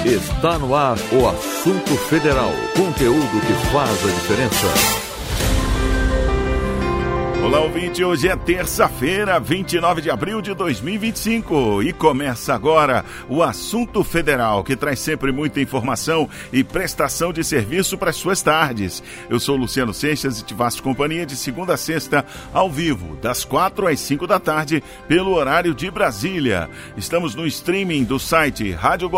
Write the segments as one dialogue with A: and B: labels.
A: Está no ar o Assunto Federal. Conteúdo que faz a diferença.
B: Olá, ouvinte, hoje é terça-feira, 29 de abril de 2025 e começa agora o Assunto Federal, que traz sempre muita informação e prestação de serviço para as suas tardes. Eu sou Luciano Seixas e te faço companhia de segunda a sexta, ao vivo, das 4 às 5 da tarde, pelo horário de Brasília. Estamos no streaming do site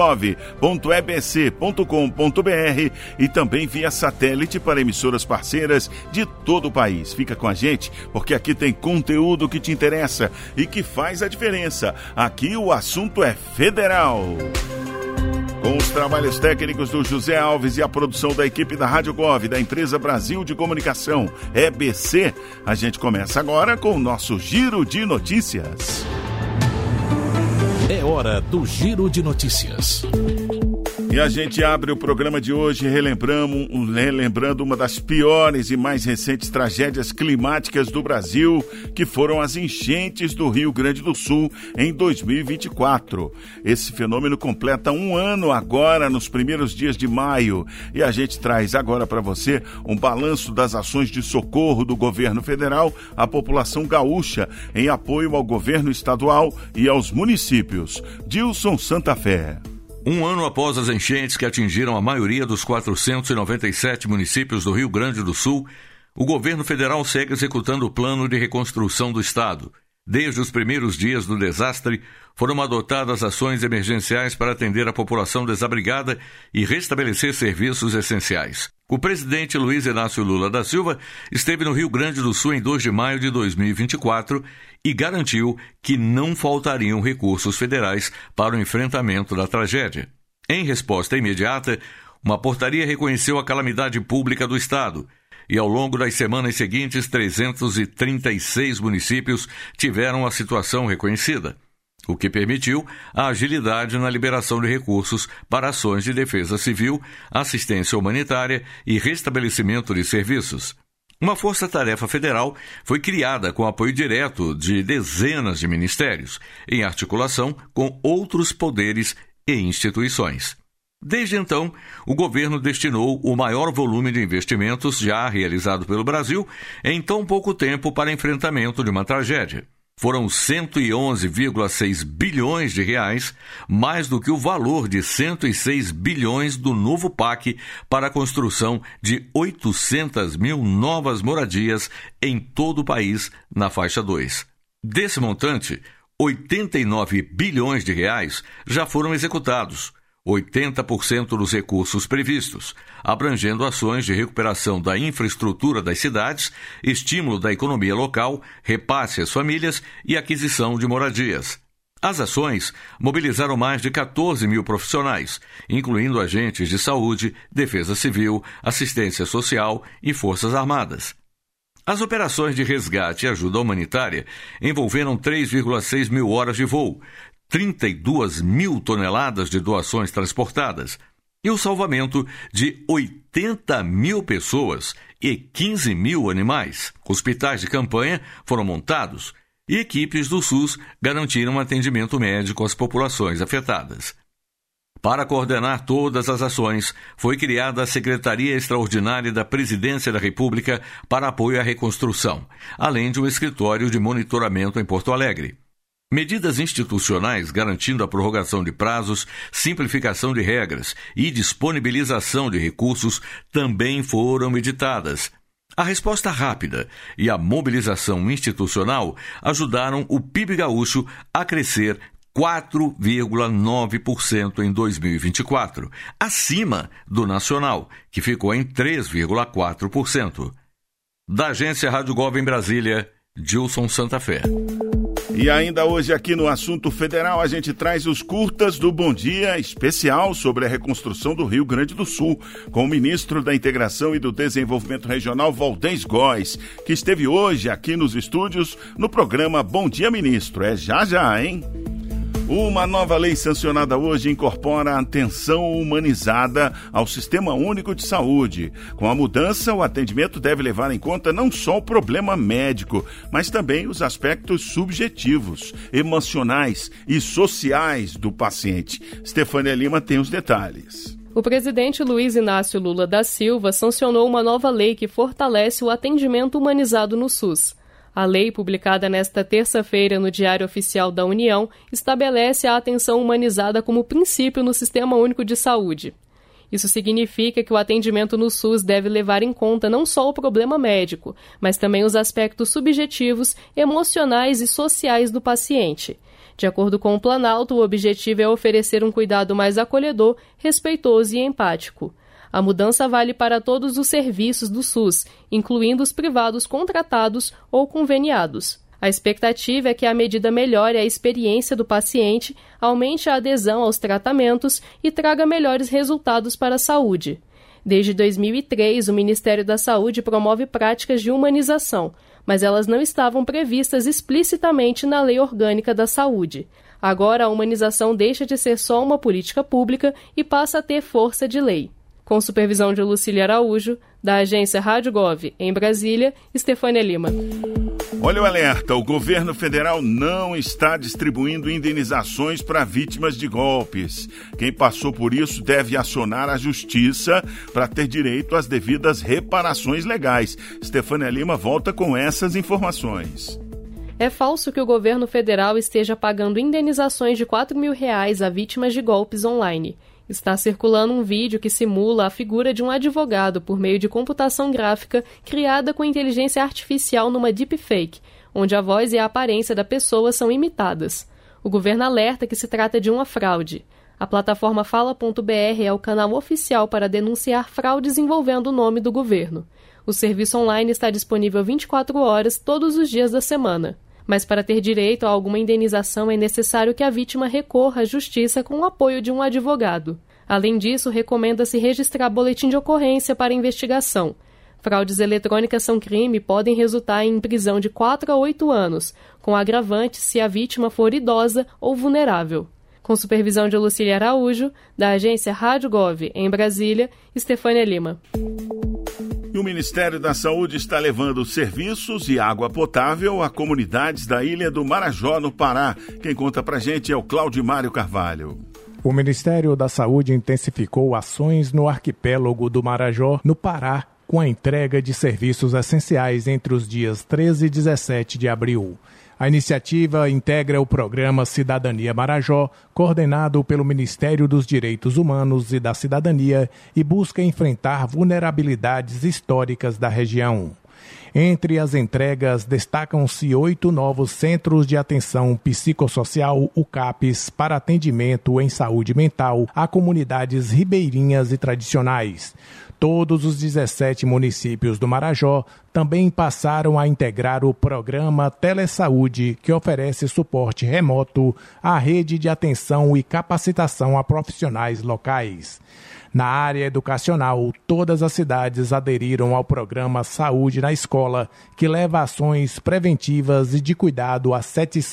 B: radiogov.ebc.com.br e também via satélite para emissoras parceiras de todo o país. Fica com a gente, porque aqui tem conteúdo que te interessa e que faz a diferença. Aqui o assunto é federal. Com os trabalhos técnicos do José Alves e a produção da equipe da Rádio Gov, da Empresa Brasil de Comunicação, EBC, a gente começa agora com o nosso Giro de Notícias.
A: É hora do Giro de Notícias.
B: E a gente abre o programa de hoje relembrando uma das piores e mais recentes tragédias climáticas do Brasil, que foram as enchentes do Rio Grande do Sul em 2024. Esse fenômeno completa um ano agora, nos primeiros dias de maio. E a gente traz agora para você um balanço das ações de socorro do governo federal à população gaúcha, em apoio ao governo estadual e aos municípios. Dilson Santa Fé.
C: Um ano após as enchentes que atingiram a maioria dos 497 municípios do Rio Grande do Sul, o governo federal segue executando o plano de reconstrução do estado. Desde os primeiros dias do desastre, foram adotadas ações emergenciais para atender a população desabrigada e restabelecer serviços essenciais. O presidente Luiz Inácio Lula da Silva esteve no Rio Grande do Sul em 2 de maio de 2024 e garantiu que não faltariam recursos federais para o enfrentamento da tragédia. Em resposta imediata, uma portaria reconheceu a calamidade pública do estado e, ao longo das semanas seguintes, 336 municípios tiveram a situação reconhecida, o que permitiu a agilidade na liberação de recursos para ações de defesa civil, assistência humanitária e restabelecimento de serviços. Uma força-tarefa federal foi criada com apoio direto de dezenas de ministérios, em articulação com outros poderes e instituições. Desde então, o governo destinou o maior volume de investimentos já realizado pelo Brasil em tão pouco tempo para enfrentamento de uma tragédia. Foram 111,6 bilhões de reais, mais do que o valor de 106 bilhões do novo PAC para a construção de 800 mil novas moradias em todo o país na faixa 2. Desse montante, 89 bilhões de reais já foram executados, 80% dos recursos previstos, abrangendo ações de recuperação da infraestrutura das cidades, estímulo da economia local, repasse às famílias e aquisição de moradias. As ações mobilizaram mais de 14 mil profissionais, incluindo agentes de saúde, defesa civil, assistência social e forças armadas. As operações de resgate e ajuda humanitária envolveram 3,6 mil horas de voo, 32 mil toneladas de doações transportadas e o salvamento de 80 mil pessoas e 15 mil animais. Hospitais de campanha foram montados e equipes do SUS garantiram atendimento médico às populações afetadas. Para coordenar todas as ações, foi criada a Secretaria Extraordinária da Presidência da República para apoio à reconstrução, além de um escritório de monitoramento em Porto Alegre. Medidas institucionais garantindo a prorrogação de prazos, simplificação de regras e disponibilização de recursos também foram editadas. A resposta rápida e a mobilização institucional ajudaram o PIB gaúcho a crescer 4,9% em 2024, acima do nacional, que ficou em 3,4%. Da Agência Rádio Gov em Brasília, Dilson Santa Fé.
B: E ainda hoje aqui no Assunto Federal a gente traz os curtas do Bom Dia especial sobre a reconstrução do Rio Grande do Sul, com o ministro da Integração e do Desenvolvimento Regional, Valdez Góes, que esteve hoje aqui nos estúdios no programa Bom Dia Ministro. É já, hein? Uma nova lei sancionada hoje incorpora a atenção humanizada ao Sistema Único de Saúde. Com a mudança, o atendimento deve levar em conta não só o problema médico, mas também os aspectos subjetivos, emocionais e sociais do paciente. Stefânia Lima tem os detalhes.
D: O presidente Luiz Inácio Lula da Silva sancionou uma nova lei que fortalece o atendimento humanizado no SUS. A lei, publicada nesta terça-feira no Diário Oficial da União, estabelece a atenção humanizada como princípio no Sistema Único de Saúde. Isso significa que o atendimento no SUS deve levar em conta não só o problema médico, mas também os aspectos subjetivos, emocionais e sociais do paciente. De acordo com o Planalto, o objetivo é oferecer um cuidado mais acolhedor, respeitoso e empático. A mudança vale para todos os serviços do SUS, incluindo os privados contratados ou conveniados. A expectativa é que a medida melhore a experiência do paciente, aumente a adesão aos tratamentos e traga melhores resultados para a saúde. Desde 2003, o Ministério da Saúde promove práticas de humanização, mas elas não estavam previstas explicitamente na Lei Orgânica da Saúde. Agora, a humanização deixa de ser só uma política pública e passa a ter força de lei. Com supervisão de Lucília Araújo, da agência Rádio Gov, em Brasília, Stefânia Lima.
B: Olha o alerta, o governo federal não está distribuindo indenizações para vítimas de golpes. Quem passou por isso deve acionar a justiça para ter direito às devidas reparações legais. Stefânia Lima volta com essas informações.
D: É falso que o governo federal esteja pagando indenizações de R$4 mil a vítimas de golpes online. Está circulando um vídeo que simula a figura de um advogado por meio de computação gráfica criada com inteligência artificial numa deepfake, onde a voz e a aparência da pessoa são imitadas. O governo alerta que se trata de uma fraude. A plataforma Fala.br é o canal oficial para denunciar fraudes envolvendo o nome do governo. O serviço online está disponível 24 horas todos os dias da semana. Mas para ter direito a alguma indenização é necessário que a vítima recorra à justiça com o apoio de um advogado. Além disso, recomenda-se registrar boletim de ocorrência para investigação. Fraudes eletrônicas são crime e podem resultar em prisão de 4 a 8 anos, com agravante se a vítima for idosa ou vulnerável. Com supervisão de Lucília Araújo, da agência Rádio Gov, em Brasília, Stefânia Lima.
B: O Ministério da Saúde está levando serviços e água potável a comunidades da Ilha do Marajó, no Pará. Quem conta pra gente é o Claudimário Carvalho.
E: O Ministério da Saúde intensificou ações no arquipélago do Marajó, no Pará, com a entrega de serviços essenciais entre os dias 13 e 17 de abril. A iniciativa integra o programa Cidadania Marajó, coordenado pelo Ministério dos Direitos Humanos e da Cidadania, e busca enfrentar vulnerabilidades históricas da região. Entre as entregas, destacam-se 8 novos Centros de Atenção Psicossocial, UCAPs, para atendimento em saúde mental a comunidades ribeirinhas e tradicionais. Todos os 17 municípios do Marajó também passaram a integrar o programa Telesaúde, que oferece suporte remoto à rede de atenção e capacitação a profissionais locais. Na área educacional, todas as cidades aderiram ao programa Saúde na Escola, que leva ações preventivas e de cuidado a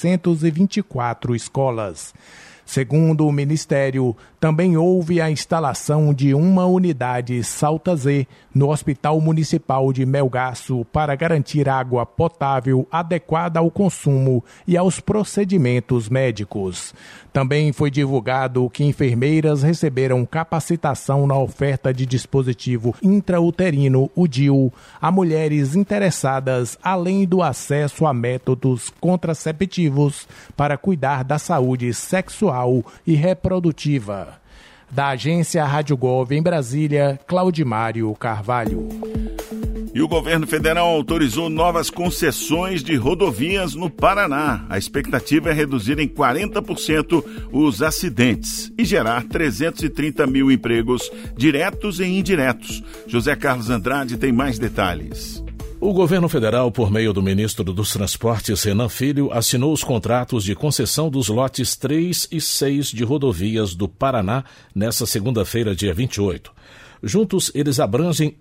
E: 724 escolas. Segundo o Ministério, também houve a instalação de uma unidade Salta Z no Hospital Municipal de Melgaço para garantir água potável adequada ao consumo e aos procedimentos médicos. Também foi divulgado que enfermeiras receberam capacitação na oferta de dispositivo intrauterino, o DIU, a mulheres interessadas, além do acesso a métodos contraceptivos para cuidar da saúde sexual e reprodutiva. Da agência Rádio Gov em Brasília, Claudimário Carvalho.
B: E o governo federal autorizou novas concessões de rodovias no Paraná. A expectativa é reduzir em 40% os acidentes e gerar 330 mil empregos diretos e indiretos. José Carlos Andrade tem mais detalhes.
F: O governo federal, por meio do ministro dos Transportes, Renan Filho, assinou os contratos de concessão dos lotes 3 e 6 de rodovias do Paraná nesta segunda-feira, dia 28. Juntos, eles abrangem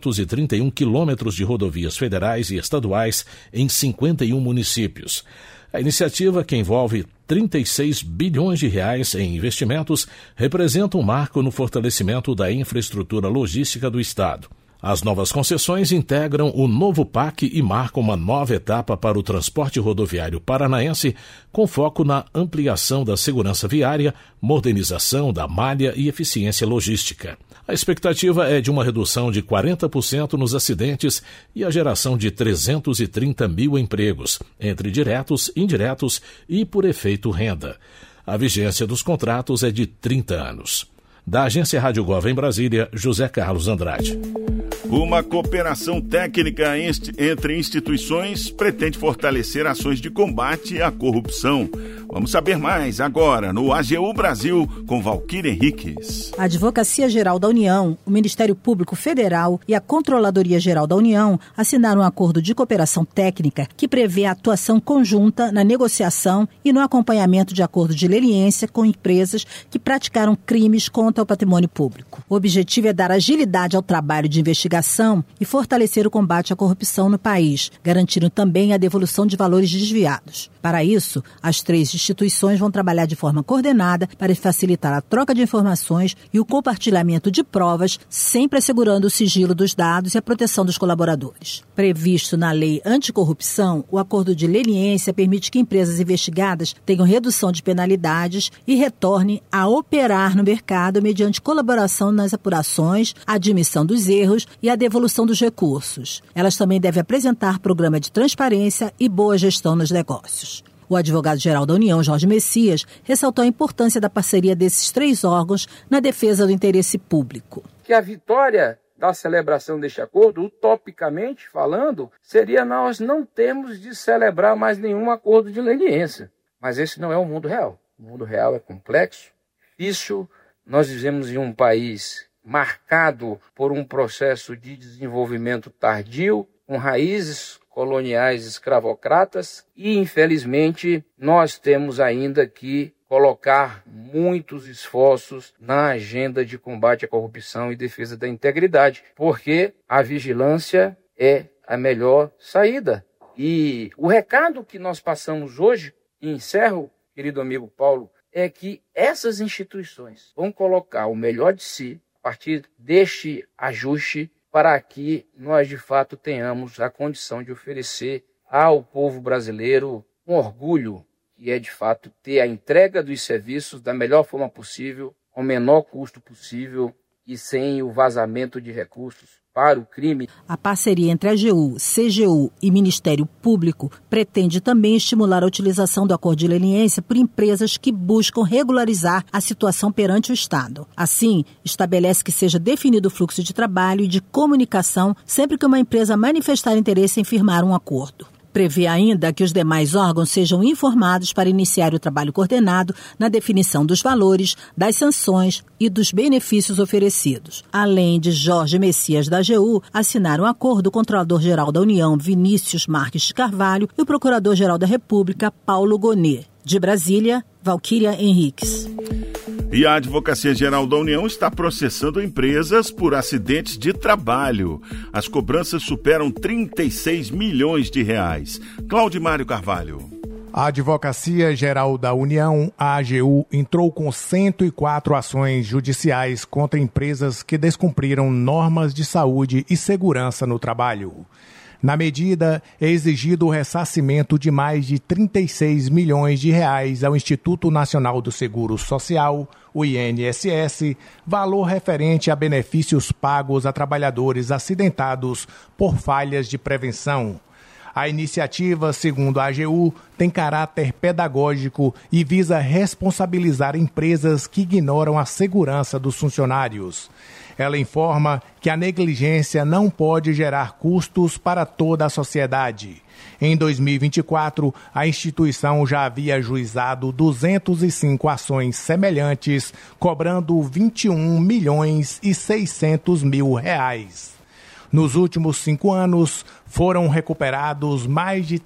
F: 1.231 quilômetros de rodovias federais e estaduais em 51 municípios. A iniciativa, que envolve 36 bilhões de reais em investimentos, representa um marco no fortalecimento da infraestrutura logística do Estado. As novas concessões integram o novo PAC e marcam uma nova etapa para o transporte rodoviário paranaense, com foco na ampliação da segurança viária, modernização da malha e eficiência logística. A expectativa é de uma redução de 40% nos acidentes e a geração de 330 mil empregos, entre diretos, indiretos e por efeito renda. A vigência dos contratos é de 30 anos. Da Agência Rádio Gov em Brasília, José Carlos Andrade.
B: Uma cooperação técnica entre instituições pretende fortalecer ações de combate à corrupção. Vamos saber mais agora no AGU Brasil com Valquíria Henriques.
G: A Advocacia Geral da União, o Ministério Público Federal e a Controladoria Geral da União assinaram um acordo de cooperação técnica que prevê a atuação conjunta na negociação e no acompanhamento de acordo de leniência com empresas que praticaram crimes contra o patrimônio público. O objetivo é dar agilidade ao trabalho de investigação e fortalecer o combate à corrupção no país, garantindo também a devolução de valores desviados. Para isso, as três instituições vão trabalhar de forma coordenada para facilitar a troca de informações e o compartilhamento de provas, sempre assegurando o sigilo dos dados e a proteção dos colaboradores. Previsto na Lei Anticorrupção, o acordo de leniência permite que empresas investigadas tenham redução de penalidades e retornem a operar no mercado mediante colaboração nas apurações, a admissão dos erros e a devolução dos recursos. Elas também devem apresentar programa de transparência e boa gestão nos negócios. O advogado-geral da União, Jorge Messias, ressaltou a importância da parceria desses três órgãos na defesa do interesse público.
H: Que a vitória da celebração deste acordo, utopicamente falando, seria nós não termos de celebrar mais nenhum acordo de leniência. Mas esse não é o mundo real. O mundo real é complexo, difícil. Nós vivemos em um país marcado por um processo de desenvolvimento tardio, com raízes coloniais escravocratas e, infelizmente, nós temos ainda que colocar muitos esforços na agenda de combate à corrupção e defesa da integridade, porque a vigilância é a melhor saída. E o recado que nós passamos hoje, e encerro, querido amigo Paulo, é que essas instituições vão colocar o melhor de si a partir deste ajuste para que nós, de fato, tenhamos a condição de oferecer ao povo brasileiro um orgulho, que é, de fato, ter a entrega dos serviços da melhor forma possível, com o menor custo possível e sem o vazamento de recursos para o crime.
G: A parceria entre a AGU, CGU e Ministério Público pretende também estimular a utilização do acordo de leniência por empresas que buscam regularizar a situação perante o Estado. Assim, estabelece que seja definido o fluxo de trabalho e de comunicação sempre que uma empresa manifestar interesse em firmar um acordo. Prevê ainda que os demais órgãos sejam informados para iniciar o trabalho coordenado na definição dos valores, das sanções e dos benefícios oferecidos. Além de Jorge Messias da AGU, assinaram um acordo o Controlador-Geral da União, Vinícius Marques de Carvalho, e o Procurador-Geral da República, Paulo Gonet. De Brasília, Valquíria Henriques.
B: E a Advocacia Geral da União está processando empresas por acidentes de trabalho. As cobranças superam 36 milhões de reais. Claudimário Carvalho.
E: A Advocacia Geral da União, a AGU, entrou com 104 ações judiciais contra empresas que descumpriram normas de saúde e segurança no trabalho. Na medida, é exigido o ressarcimento de mais de 36 milhões de reais ao Instituto Nacional do Seguro Social, o INSS, valor referente a benefícios pagos a trabalhadores acidentados por falhas de prevenção. A iniciativa, segundo a AGU, tem caráter pedagógico e visa responsabilizar empresas que ignoram a segurança dos funcionários. Ela informa que a negligência não pode gerar custos para toda a sociedade. Em 2024, a instituição já havia ajuizado 205 ações semelhantes, cobrando 21 milhões e 600 mil reais. Nos últimos 5 anos, foram recuperados mais de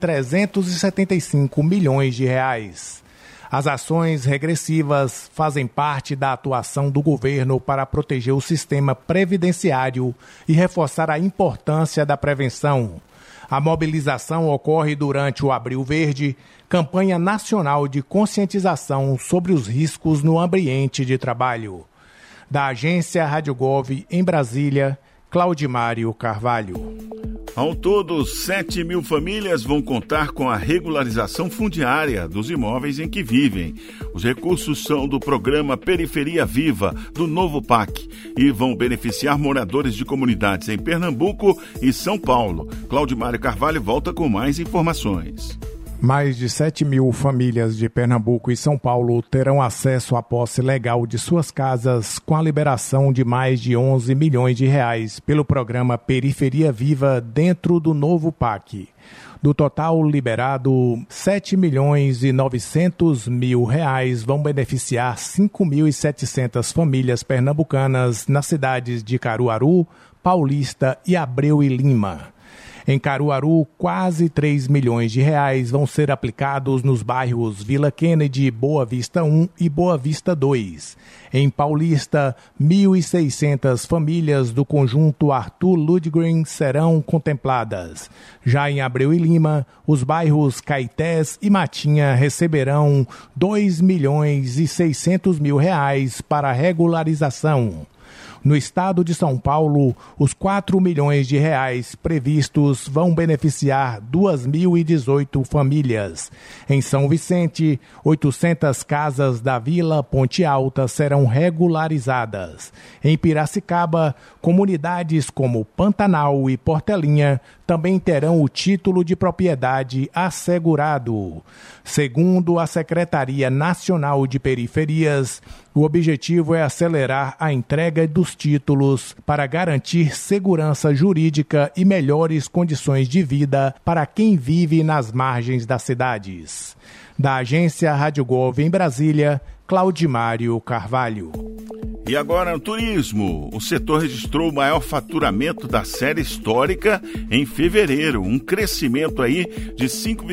E: 375 milhões de reais. As ações regressivas fazem parte da atuação do governo para proteger o sistema previdenciário e reforçar a importância da prevenção. A mobilização ocorre durante o Abril Verde, campanha nacional de conscientização sobre os riscos no ambiente de trabalho. Da agência Rádio Gov, em Brasília, Claudimário Carvalho.
B: Ao todo, 7 mil famílias vão contar com a regularização fundiária dos imóveis em que vivem. Os recursos são do programa Periferia Viva, do novo PAC, e vão beneficiar moradores de comunidades em Pernambuco e São Paulo. Claudimário Carvalho volta com mais informações.
E: Mais de 7 mil famílias de Pernambuco e São Paulo terão acesso à posse legal de suas casas com a liberação de mais de 11 milhões de reais pelo programa Periferia Viva dentro do novo PAC. Do total liberado, 7 milhões e 900 mil reais vão beneficiar 5.700 famílias pernambucanas nas cidades de Caruaru, Paulista e Abreu e Lima. Em Caruaru, quase 3 milhões de reais vão ser aplicados nos bairros Vila Kennedy, Boa Vista 1 e Boa Vista 2. Em Paulista, 1.600 famílias do conjunto Arthur Ludgren serão contempladas. Já em Abreu e Lima, os bairros Caetés e Matinha receberão 2 milhões e 600 mil reais para regularização. No estado de São Paulo, os 4 milhões de reais previstos vão beneficiar 2.018 famílias. Em São Vicente, 800 casas da Vila Ponte Alta serão regularizadas. Em Piracicaba, comunidades como Pantanal e Portelinha também terão o título de propriedade assegurado. Segundo a Secretaria Nacional de Periferias, o objetivo é acelerar a entrega dos títulos para garantir segurança jurídica e melhores condições de vida para quem vive nas margens das cidades. Da agência Rádio Gov em Brasília, Claudimário Carvalho.
B: E agora o turismo. O setor registrou o maior faturamento da série histórica em fevereiro, um crescimento aí de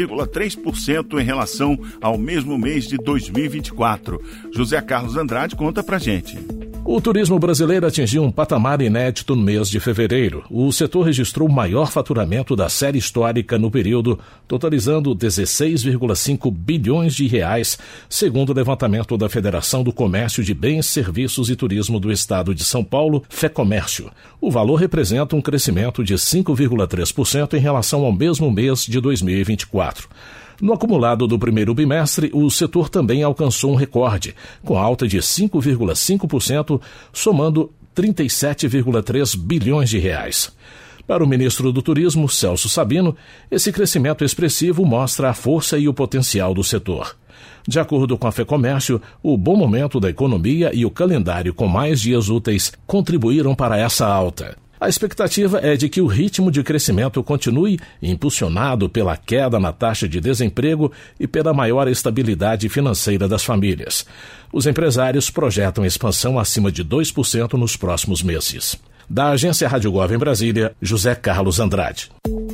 B: 5,3% em relação ao mesmo mês de 2024. José Carlos Andrade conta pra gente.
F: O turismo brasileiro atingiu um patamar inédito no mês de fevereiro. O setor registrou o maior faturamento da série histórica no período, totalizando 16,5 bilhões de reais, segundo o levantamento da Federação do Comércio de Bens, Serviços e Turismo do Estado de São Paulo, FEComércio. O valor representa um crescimento de 5,3% em relação ao mesmo mês de 2024. No acumulado do primeiro bimestre, o setor também alcançou um recorde, com alta de 5,5%, somando 37,3 bilhões de reais. Para o ministro do Turismo, Celso Sabino, esse crescimento expressivo mostra a força e o potencial do setor. De acordo com a FEComércio, o bom momento da economia e o calendário com mais dias úteis contribuíram para essa alta. A expectativa é de que o ritmo de crescimento continue impulsionado pela queda na taxa de desemprego e pela maior estabilidade financeira das famílias. Os empresários projetam expansão acima de 2% nos próximos meses. Da agência Rádio Gov em Brasília, José Carlos Andrade.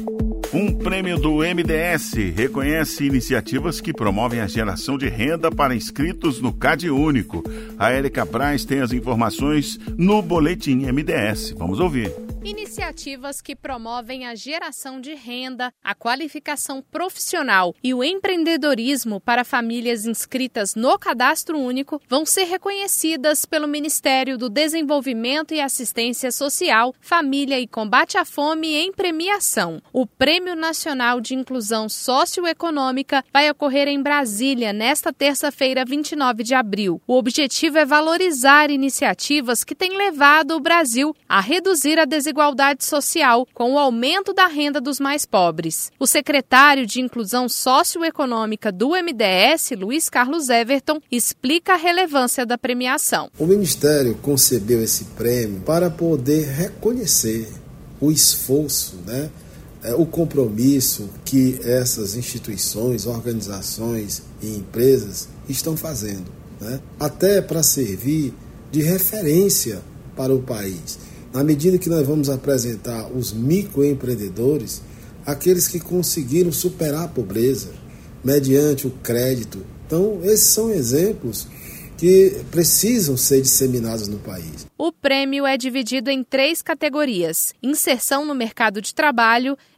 B: Um prêmio do MDS reconhece iniciativas que promovem a geração de renda para inscritos no CAD Único. A Érica Braz tem as informações no Boletim MDS. Vamos ouvir.
I: Iniciativas que promovem a geração de renda, a qualificação profissional e o empreendedorismo para famílias inscritas no Cadastro Único vão ser reconhecidas pelo Ministério do Desenvolvimento e Assistência Social, Família e Combate à Fome em premiação. O Prêmio Nacional de Inclusão Socioeconômica vai ocorrer em Brasília nesta terça-feira, 29 de abril. O objetivo é valorizar iniciativas que têm levado o Brasil a reduzir a desigualdade social com o aumento da renda dos mais pobres. O secretário de Inclusão Socioeconômica do MDS, Luiz Carlos Everton, explica a relevância da premiação.
J: O Ministério concebeu esse prêmio para poder reconhecer o esforço, o compromisso que essas instituições, organizações e empresas estão fazendo, até para servir de referência para o país. Na medida que nós vamos apresentar os microempreendedores, aqueles que conseguiram superar a pobreza mediante o crédito. Então, esses são exemplos que precisam ser disseminados no país.
I: O prêmio é dividido em 3 categorias: inserção no mercado de trabalho,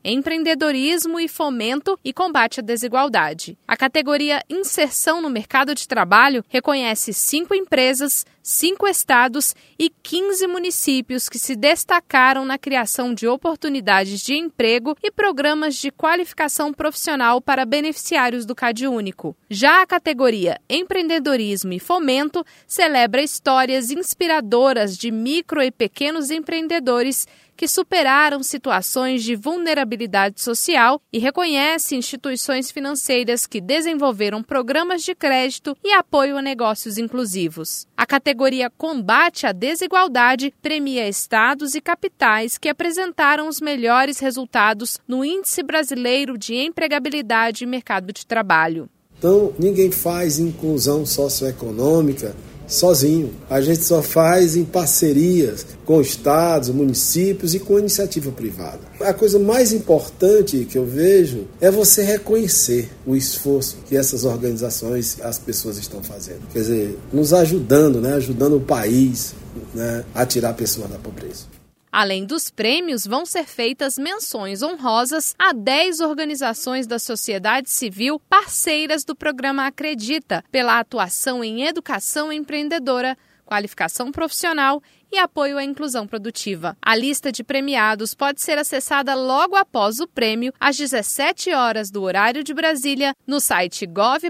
I: empreendedorismo e fomento e combate à desigualdade. A categoria Inserção no Mercado de Trabalho reconhece 5 empresas, 5 estados e 15 municípios que se destacaram na criação de oportunidades de emprego e programas de qualificação profissional para beneficiários do CadÚnico. Já a categoria Empreendedorismo e Fomento celebra histórias inspiradoras de micro e pequenos empreendedores que superaram situações de vulnerabilidade social e reconhece instituições financeiras que desenvolveram programas de crédito e apoio a negócios inclusivos. A categoria Combate à Desigualdade premia estados e capitais que apresentaram os melhores resultados no Índice Brasileiro de Empregabilidade e Mercado de Trabalho.
J: Então, ninguém faz inclusão socioeconômica sozinho. A gente só faz em parcerias com estados, municípios e com a iniciativa privada. A coisa mais importante que eu vejo é você reconhecer o esforço que essas organizações, as pessoas estão fazendo. Quer dizer, nos ajudando, ajudando o país, a tirar pessoas da pobreza.
I: Além dos prêmios, vão ser feitas menções honrosas a 10 organizações da sociedade civil parceiras do programa Acredita, pela atuação em educação empreendedora, qualificação profissional e apoio à inclusão produtiva. A lista de premiados pode ser acessada logo após o prêmio, às 17 horas do horário de Brasília, no site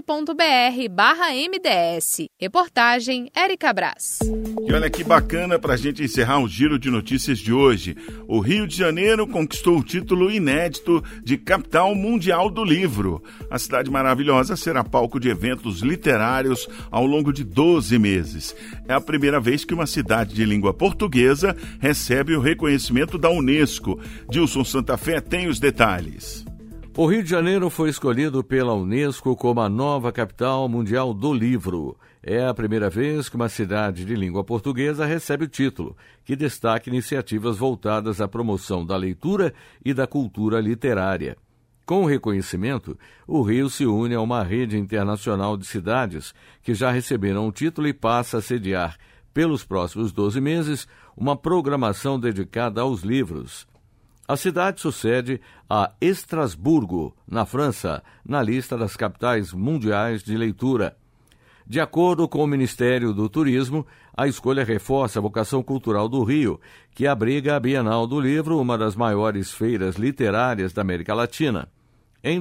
I: gov.br/MDS. Reportagem Érica Brás.
B: E olha que bacana para a gente encerrar o giro de notícias de hoje. O Rio de Janeiro conquistou o título inédito de Capital Mundial do Livro. A cidade maravilhosa será palco de eventos literários ao longo de 12 meses. É a primeira vez que uma cidade de língua portuguesa recebe o reconhecimento da Unesco. Dilson Santa Fé tem os detalhes.
C: O Rio de Janeiro foi escolhido pela Unesco como a nova capital mundial do livro. É a primeira vez que uma cidade de língua portuguesa recebe o título, que destaca iniciativas voltadas à promoção da leitura e da cultura literária. Com o reconhecimento, o Rio se une a uma rede internacional de cidades que já receberam o título e passa a sediar, pelos próximos 12 meses, uma programação dedicada aos livros. A cidade sucede a Estrasburgo, na França, na lista das capitais mundiais de leitura. De acordo com o Ministério do Turismo, a escolha reforça a vocação cultural do Rio, que abriga a Bienal do Livro, uma das maiores feiras literárias da América Latina. Em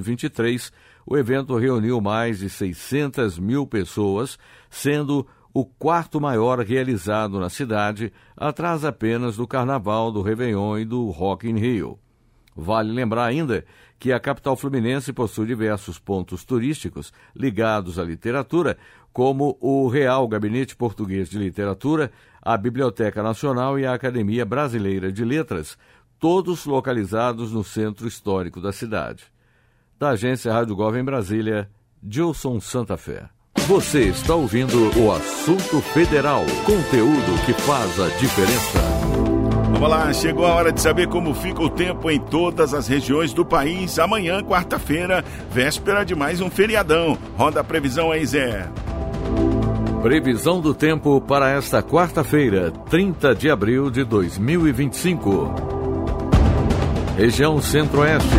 C: 2023, o evento reuniu mais de 600 mil pessoas, sendo o quarto maior realizado na cidade, atrás apenas do Carnaval, do Réveillon e do Rock in Rio. Vale lembrar ainda que a capital fluminense possui diversos pontos turísticos ligados à literatura, como o Real Gabinete Português de Literatura, a Biblioteca Nacional e a Academia Brasileira de Letras, todos localizados no centro histórico da cidade. Da agência Rádio Gov em Brasília, Dilson Santa Fé. Você está ouvindo o Assunto Federal, conteúdo que faz a diferença.
B: Vamos lá, chegou a hora de saber como fica o tempo em todas as regiões do país. Amanhã, quarta-feira, véspera de mais um feriadão. Roda a previsão aí, Zé.
C: Previsão do tempo para esta quarta-feira, 30 de abril de 2025. Região Centro-Oeste.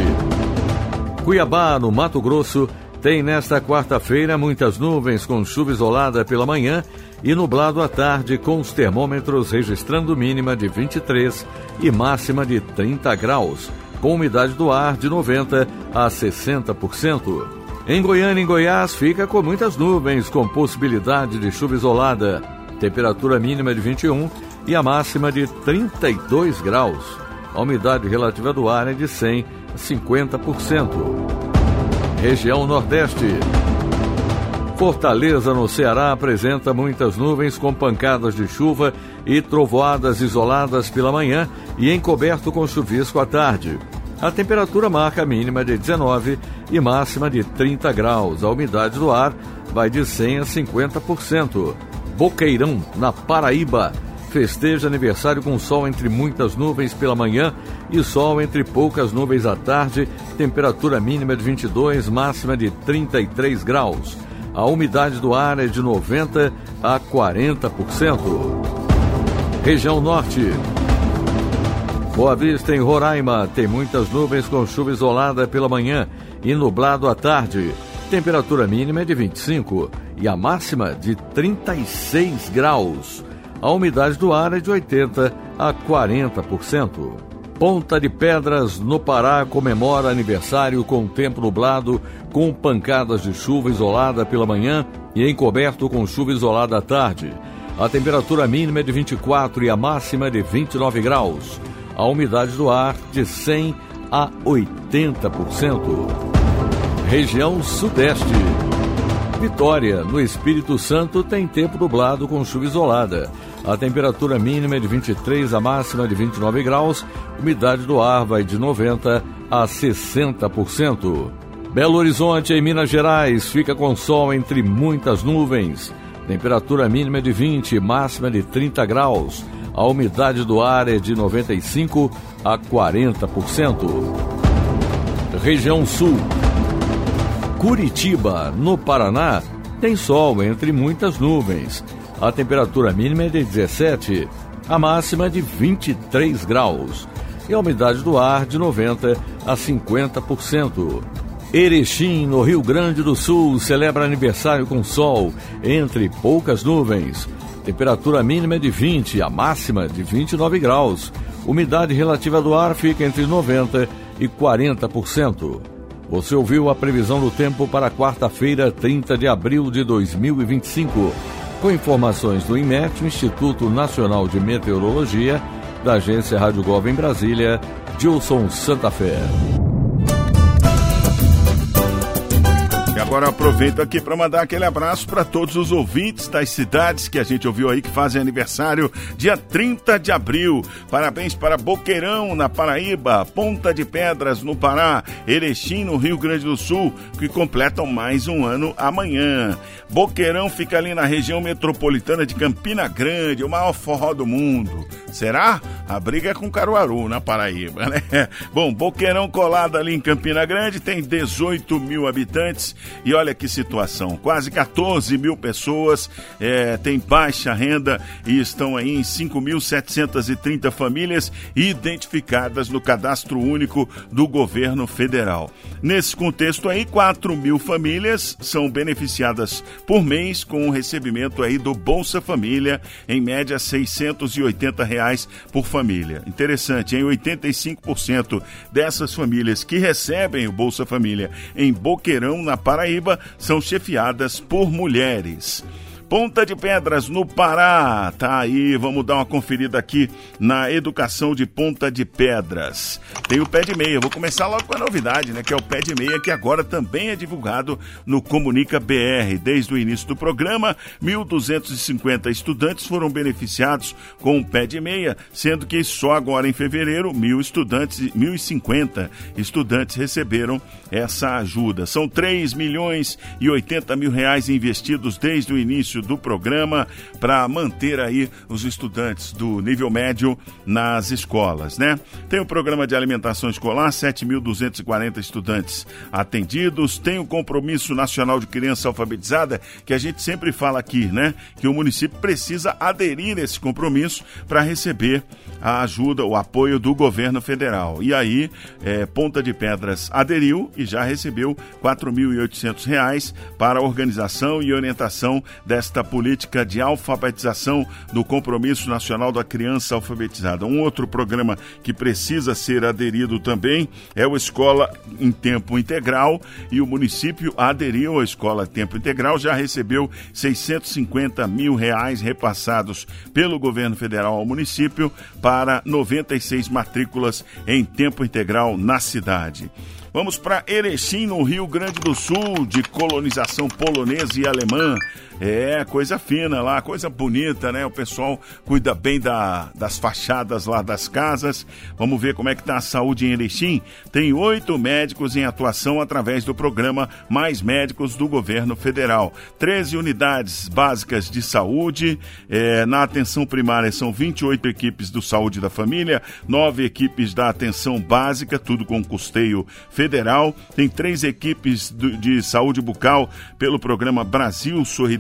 C: Cuiabá, no Mato Grosso, tem nesta quarta-feira muitas nuvens com chuva isolada pela manhã e nublado à tarde, com os termômetros registrando mínima de 23 e máxima de 30 graus, com umidade do ar de 90% a 60%. Em Goiânia e em Goiás fica com muitas nuvens, com possibilidade de chuva isolada, temperatura mínima de 21 e a máxima de 32 graus. A umidade relativa do ar é de 100% a 50%. Região Nordeste. Fortaleza, no Ceará, apresenta muitas nuvens com pancadas de chuva e trovoadas isoladas pela manhã e encoberto com chuvisco à tarde. A temperatura marca mínima de 19 e máxima de 30 graus. A umidade do ar vai de 100% a 50%. Boqueirão, na Paraíba, festeja aniversário com sol entre muitas nuvens pela manhã e sol entre poucas nuvens à tarde, temperatura mínima de 22, máxima de 33 graus. A umidade do ar é de 90% a 40%. Região Norte. Boa Vista, em Roraima, tem muitas nuvens com chuva isolada pela manhã e nublado à tarde. Temperatura mínima é de 25 e a máxima de 36 graus. A umidade do ar é de 80% a 40%. Ponta de Pedras, no Pará, comemora aniversário com tempo nublado, com pancadas de chuva isolada pela manhã e encoberto com chuva isolada à tarde. A temperatura mínima é de 24 e a máxima de 29 graus. A umidade do ar de 100% a 80%. Região Sudeste. Vitória, no Espírito Santo, tem tempo nublado com chuva isolada. A temperatura mínima é de 23, a máxima de 29 graus. Umidade do ar vai de 90% a 60%. Belo Horizonte, em Minas Gerais, fica com sol entre muitas nuvens. Temperatura mínima é de 20, máxima de 30 graus. A umidade do ar é de 95% a 40%. Região Sul. Curitiba, no Paraná, tem sol entre muitas nuvens. A temperatura mínima é de 17, a máxima de 23 graus. E a umidade do ar de 90% a 50%. Erechim, no Rio Grande do Sul, celebra aniversário com sol entre poucas nuvens. Temperatura mínima é de 20, a máxima de 29 graus. Umidade relativa do ar fica entre 90% e 40%. Você ouviu a previsão do tempo para quarta-feira, 30 de abril de 2025. Com informações do INMET, Instituto Nacional de Meteorologia, da Agência Rádio Gov em Brasília, Gilson Santa Fé.
B: E agora eu aproveito aqui para mandar aquele abraço para todos os ouvintes das cidades que a gente ouviu aí que fazem aniversário dia 30 de abril. Parabéns para Boqueirão, na Paraíba, Ponta de Pedras, no Pará, Erechim, no Rio Grande do Sul, que completam mais um ano amanhã. Boqueirão fica ali na região metropolitana de Campina Grande, o maior forró do mundo. Será? A briga é com Caruaru, na Paraíba, né? Bom, Boqueirão colado ali em Campina Grande, tem 18 mil habitantes. E olha que situação, quase 14 mil pessoas têm baixa renda e estão aí em 5.730 famílias identificadas no Cadastro Único do Governo Federal. Nesse contexto aí, 4 mil famílias são beneficiadas por mês com o recebimento aí do Bolsa Família, em média R$ 680 por família. Interessante, em 85% dessas famílias que recebem o Bolsa Família em Boqueirão, na Paraíba, são chefiadas por mulheres. Ponta de Pedras, no Pará, tá aí, vamos dar uma conferida aqui na educação de Ponta de Pedras. Tem o pé de meia, vou começar logo com a novidade, né, que é o pé de meia, que agora também é divulgado no Comunica BR. Desde o início do programa, 1.250 estudantes foram beneficiados com o pé de meia, sendo que só agora em fevereiro, 1.050 estudantes receberam essa ajuda. São 3.080 mil reais investidos desde o início do programa para manter aí os estudantes do nível médio nas escolas, né? Tem o programa de alimentação escolar, 7.240 estudantes atendidos, tem o Compromisso Nacional de Criança Alfabetizada, que a gente sempre fala aqui, né? Que o município precisa aderir a esse compromisso para receber a ajuda, o apoio do governo federal. E aí, Ponta de Pedras aderiu e já recebeu R$ 4.800 para a organização e orientação desta política de alfabetização do Compromisso Nacional da Criança Alfabetizada. Um outro programa que precisa ser aderido também é o Escola em Tempo Integral, e o município aderiu à Escola em Tempo Integral, já recebeu R$ 650 mil repassados pelo governo federal ao município para 96 matrículas em tempo integral na cidade. Vamos para Erechim, no Rio Grande do Sul, de colonização polonesa e alemã. Coisa fina lá, coisa bonita, né? O pessoal cuida bem das fachadas lá das casas. Vamos ver como é que está a saúde em Erechim. Tem 8 médicos em atuação através do programa Mais Médicos do Governo Federal. 13 unidades básicas de saúde. Na atenção primária são 28 equipes do Saúde da Família, 9 equipes da atenção básica, tudo com custeio federal. Tem 3 equipes de saúde bucal pelo programa Brasil Sorridente,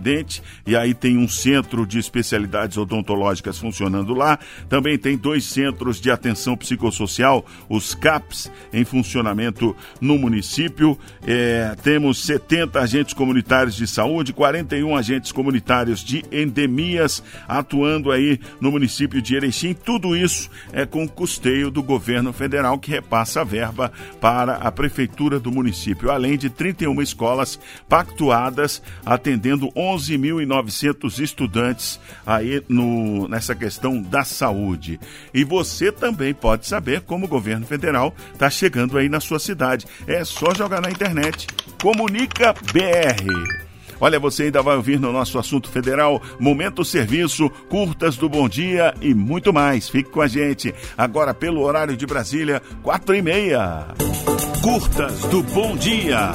B: Independente, e aí tem um centro de especialidades odontológicas funcionando lá. Também tem 2 centros de atenção psicossocial, os CAPs, em funcionamento no município. Temos 70 agentes comunitários de saúde, 41 agentes comunitários de endemias atuando aí no município de Erechim. Tudo isso é com custeio do governo federal, que repassa a verba para a prefeitura do município, além de 31 escolas pactuadas, atendendo 11.900 estudantes aí nessa questão da saúde. E você também pode saber como o governo federal está chegando aí na sua cidade. É só jogar na internet. Comunica BR. Olha, você ainda vai ouvir no nosso assunto federal, Momento Serviço, curtas do Bom Dia e muito mais. Fique com a gente. Agora, pelo horário de Brasília, 4h30. Curtas do Bom Dia.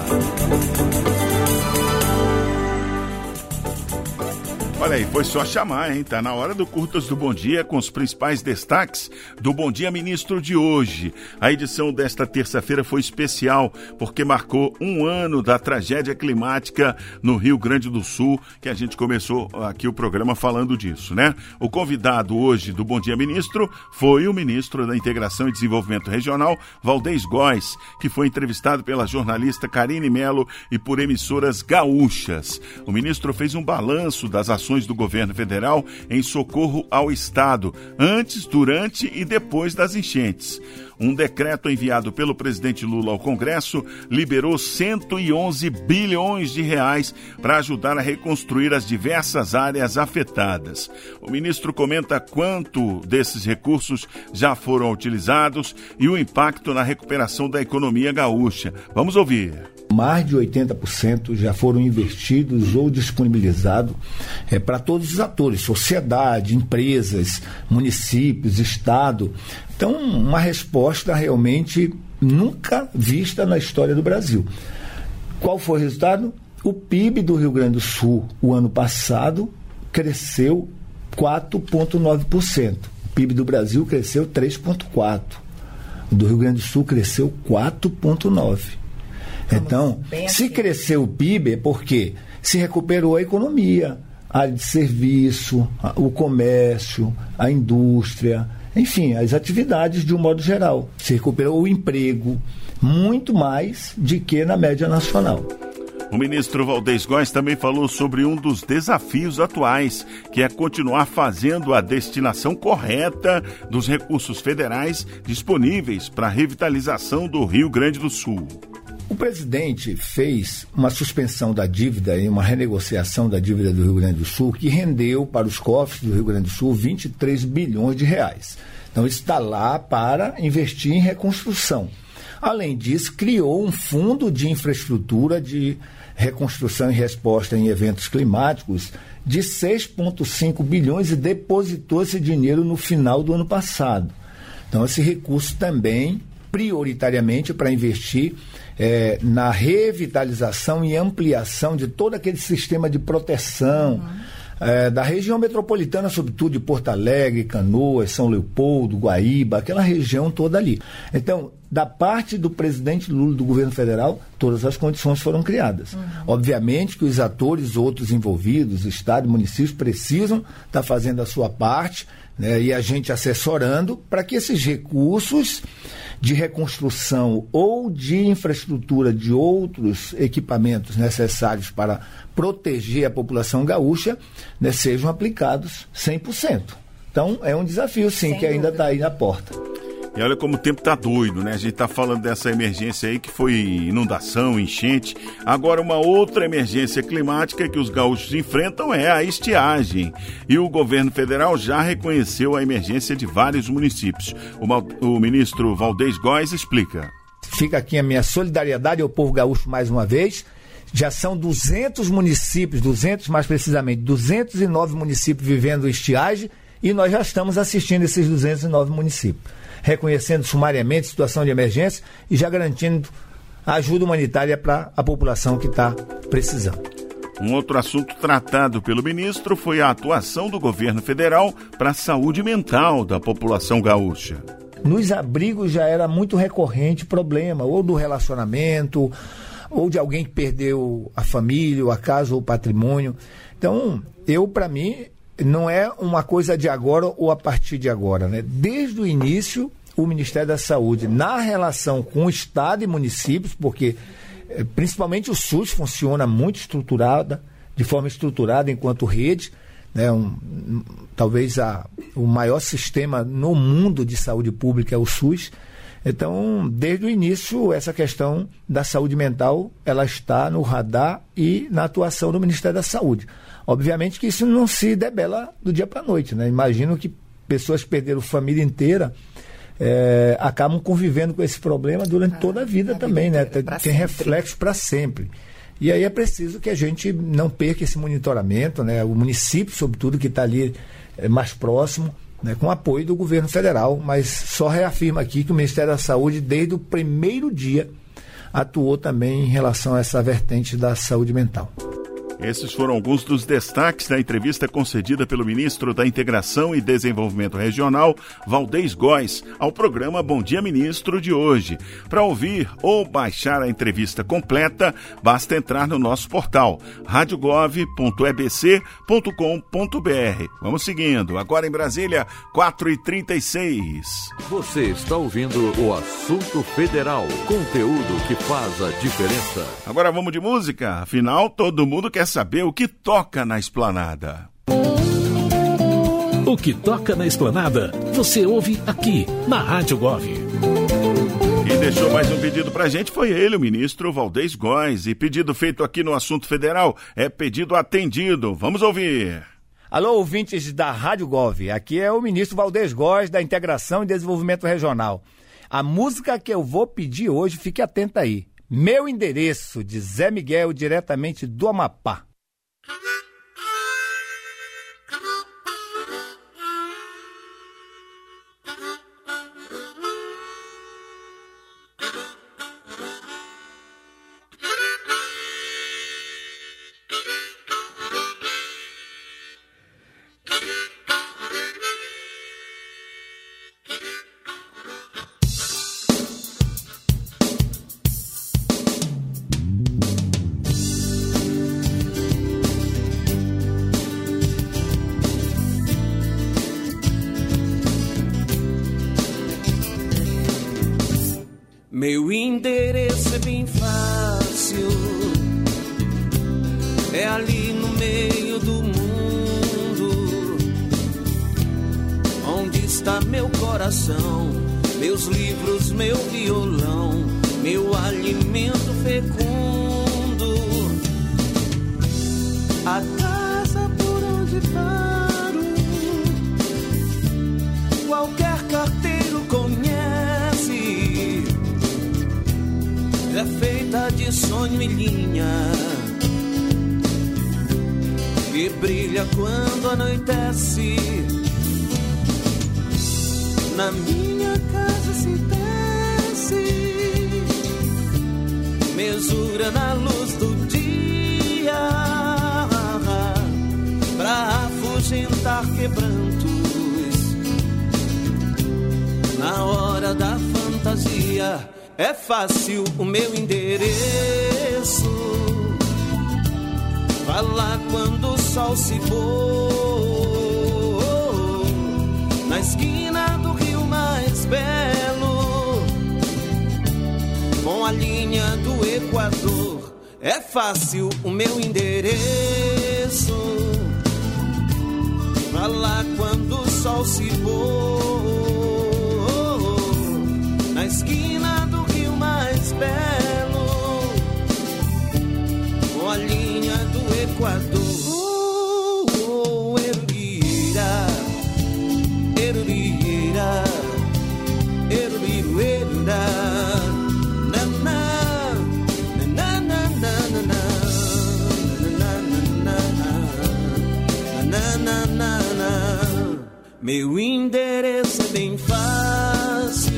B: Olha aí, foi só chamar, hein? Tá na hora do Curtas do Bom Dia, com os principais destaques do Bom Dia Ministro de hoje. A edição desta terça-feira foi especial, porque marcou 1 ano da tragédia climática no Rio Grande do Sul, que a gente começou aqui o programa falando disso, né? O convidado hoje do Bom Dia Ministro foi o ministro da Integração e Desenvolvimento Regional, Valdez Góes, que foi entrevistado pela jornalista Karine Melo e por emissoras gaúchas. O ministro fez um balanço das ações do governo federal em socorro ao Estado, antes, durante e depois das enchentes. Um decreto enviado pelo presidente Lula ao Congresso liberou 111 bilhões de reais para ajudar a reconstruir as diversas áreas afetadas. O ministro comenta quanto desses recursos já foram utilizados e o impacto na recuperação da economia gaúcha. Vamos ouvir.
K: Mais de 80% já foram investidos ou disponibilizados para todos os atores, sociedade, empresas, municípios, Estado. Então, uma resposta realmente nunca vista na história do Brasil. Qual foi o resultado? O PIB do Rio Grande do Sul, o ano passado, cresceu 4,9%. O PIB do Brasil cresceu 3,4%. O do Rio Grande do Sul cresceu 4,9%. Então, se cresceu o PIB é porque se recuperou a economia, a área de serviço, o comércio, a indústria, enfim, as atividades de um modo geral. Se recuperou o emprego, muito mais do que na média nacional.
B: O ministro Valdez Góes também falou sobre um dos desafios atuais, que é continuar fazendo a destinação correta dos recursos federais disponíveis para a revitalização do Rio Grande do Sul.
K: O presidente fez uma suspensão da dívida e uma renegociação da dívida do Rio Grande do Sul que rendeu para os cofres do Rio Grande do Sul 23 bilhões de reais. Então, isso está lá para investir em reconstrução. Além disso, criou um fundo de infraestrutura de reconstrução e resposta em eventos climáticos de 6,5 bilhões e depositou esse dinheiro no final do ano passado. Então, esse recurso também, prioritariamente, para investir na revitalização e ampliação de todo aquele sistema de proteção da região metropolitana, sobretudo de Porto Alegre, Canoas, São Leopoldo, Guaíba, aquela região toda ali. Então, da parte do presidente Lula, do governo federal, todas as condições foram criadas. Obviamente que os atores outros envolvidos, Estado e municípios, precisam estar fazendo a sua parte, né, e a gente assessorando para que esses recursos de reconstrução ou de infraestrutura de outros equipamentos necessários para proteger a população gaúcha, né, sejam aplicados 100%. Então, é um desafio, sim, que ainda está aí na porta.
B: E olha como o tempo tá doido, né? A gente tá falando dessa emergência aí que foi inundação, enchente. Agora uma outra emergência climática que os gaúchos enfrentam é a estiagem. E o governo federal já reconheceu a emergência de vários municípios. O ministro Valdez Góes explica.
K: Fica aqui a minha solidariedade ao povo gaúcho mais uma vez. Já são 200 municípios, 200 mais precisamente, 209 municípios vivendo estiagem e nós já estamos assistindo esses 209 municípios. Reconhecendo sumariamente a situação de emergência e já garantindo ajuda humanitária para a população que está precisando.
B: Um outro assunto tratado pelo ministro foi a atuação do governo federal para a saúde mental da população gaúcha.
K: Nos abrigos já era muito recorrente problema, ou do relacionamento, ou de alguém que perdeu a família, ou a casa, ou o patrimônio. Então, para mim, não é uma coisa de agora ou a partir de agora, né? Desde o início, o Ministério da Saúde, na relação com o Estado e municípios, porque principalmente o SUS funciona muito de forma estruturada enquanto rede, né? Talvez o maior sistema no mundo de saúde pública é o SUS. Então, desde o início, essa questão da saúde mental, ela está no radar e na atuação do Ministério da Saúde. Obviamente que isso não se debela do dia para a noite, né? Imagino que pessoas que perderam a família inteira acabam convivendo com esse problema durante toda a vida também, né? Tem reflexo para sempre. E aí é preciso que a gente não perca esse monitoramento, né? O município, sobretudo, que está ali mais próximo, né? Com o apoio do governo federal, mas só reafirma aqui que o Ministério da Saúde, desde o primeiro dia, atuou também em relação a essa vertente da saúde mental.
B: Esses foram alguns dos destaques da entrevista concedida pelo ministro da Integração e Desenvolvimento Regional, Valdez Góes, ao programa Bom Dia Ministro de hoje. Para ouvir ou baixar a entrevista completa, basta entrar no nosso portal radiogov.ebc.com.br. Vamos seguindo. Agora em Brasília, 4h36.
A: Você está ouvindo o Assunto Federal, conteúdo que faz a diferença.
B: Agora vamos de música. Afinal, todo mundo quer saber o que toca na esplanada.
F: O que toca na esplanada, você ouve aqui na Rádio Gov.
B: Quem deixou mais um pedido pra gente foi ele, o ministro Valdez Góes. E pedido feito aqui no Assunto Federal é pedido atendido. Vamos ouvir.
K: Alô, ouvintes da Rádio Gov. Aqui é o ministro Valdez Góes, da Integração e Desenvolvimento Regional. A música que eu vou pedir hoje, fique atento aí. Meu Endereço, de Zé Miguel, diretamente do Amapá.
L: Meu endereço é bem fácil, é ali no meio do mundo, onde está meu coração, meus livros, meu violão, meu alimento fecundo, a casa por onde paro, qualquer carteiro conhece. É feita de sonho e linha, que brilha quando anoitece. Na minha casa se desce, mesura na luz do dia, pra afugentar quebrantos na hora da fantasia. É fácil o meu endereço, vá lá quando o sol se pôr, na esquina do rio mais belo, com a linha do Equador. É fácil o meu endereço, vá lá quando o sol se pôr, na esquina do mais belo, com a linha do Equador. Erudira, erudira, erudira, naná, naná, naná, naná. Meu endereço é bem fácil,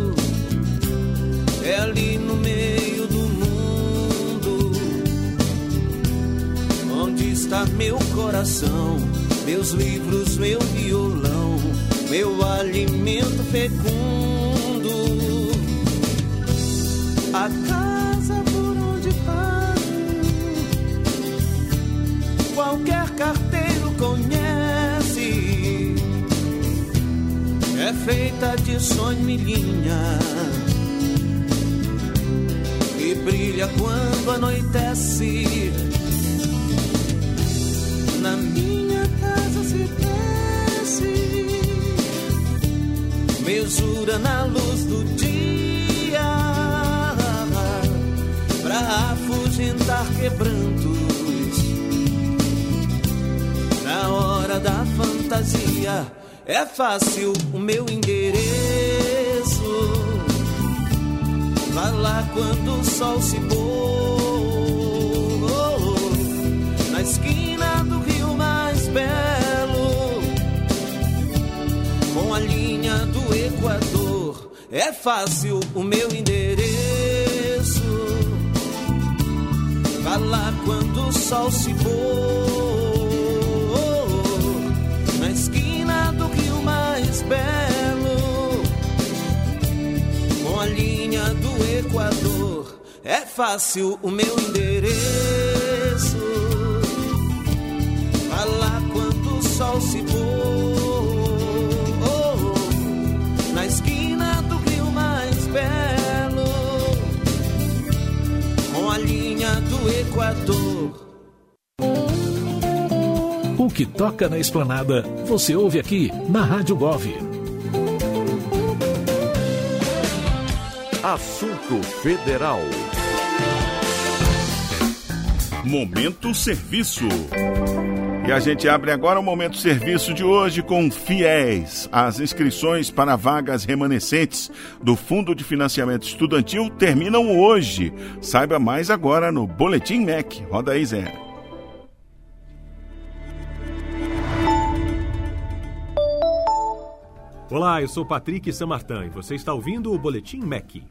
L: é ali no meio do mundo, onde está meu coração, meus livros, meu violão, meu alimento fecundo, a casa por onde é feita de sonho e linha, e brilha quando anoitece. Na minha casa se desce mesura na luz do dia, pra afugentar quebrantos na hora da fantasia. É fácil o meu endereço, vai lá quando o sol se pôr, na esquina do rio mais belo, com a linha do Equador. É fácil o meu endereço, vai lá quando o sol se pôr, na esquina do rio mais belo, com a linha do Equador. É fácil o meu endereço, vai lá quando o sol se pôr, na esquina do rio mais belo, com a linha do Equador.
F: O que toca na Esplanada, você ouve aqui na Rádio Gov.
A: Assunto Federal.
B: Momento Serviço. E a gente abre agora o Momento Serviço de hoje com FIES. As inscrições para vagas remanescentes do Fundo de Financiamento Estudantil terminam hoje. Saiba mais agora no Boletim MEC. Roda aí, Zé.
M: Olá, eu sou Patrick Samartin e você está ouvindo o Boletim MEC.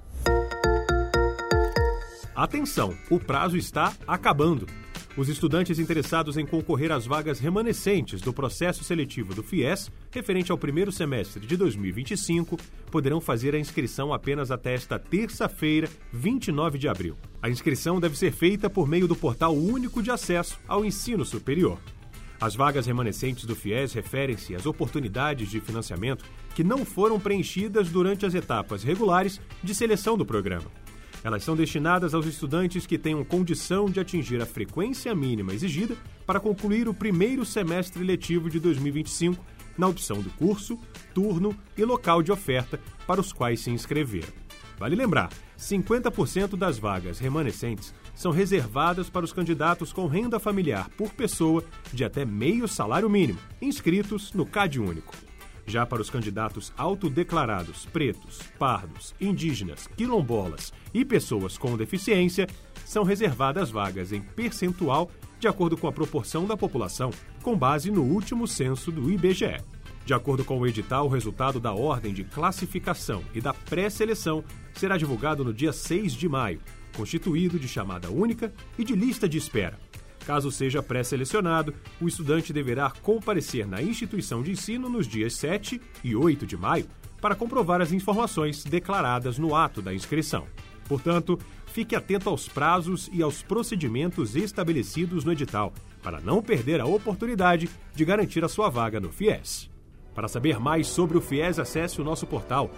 M: Atenção, o prazo está acabando. Os estudantes interessados em concorrer às vagas remanescentes do processo seletivo do FIES, referente ao primeiro semestre de 2025, poderão fazer a inscrição apenas até esta terça-feira, 29 de abril. A inscrição deve ser feita por meio do Portal Único de Acesso ao Ensino Superior. As vagas remanescentes do FIES referem-se às oportunidades de financiamento que não foram preenchidas durante as etapas regulares de seleção do programa. Elas são destinadas aos estudantes que tenham condição de atingir a frequência mínima exigida para concluir o primeiro semestre letivo de 2025 na opção do curso, turno e local de oferta para os quais se inscreveram. Vale lembrar, 50% das vagas remanescentes são reservadas para os candidatos com renda familiar por pessoa de até meio salário mínimo, inscritos no CadÚnico. Já para os candidatos autodeclarados pretos, pardos, indígenas, quilombolas e pessoas com deficiência, são reservadas vagas em percentual de acordo com a proporção da população, com base no último censo do IBGE. De acordo com o edital, o resultado da ordem de classificação e da pré-seleção será divulgado no dia 6 de maio, constituído de chamada única e de lista de espera. Caso seja pré-selecionado, o estudante deverá comparecer na instituição de ensino nos dias 7 e 8 de maio para comprovar as informações declaradas no ato da inscrição. Portanto, fique atento aos prazos e aos procedimentos estabelecidos no edital, para não perder a oportunidade de garantir a sua vaga no FIES. Para saber mais sobre o FIES, acesse o nosso portal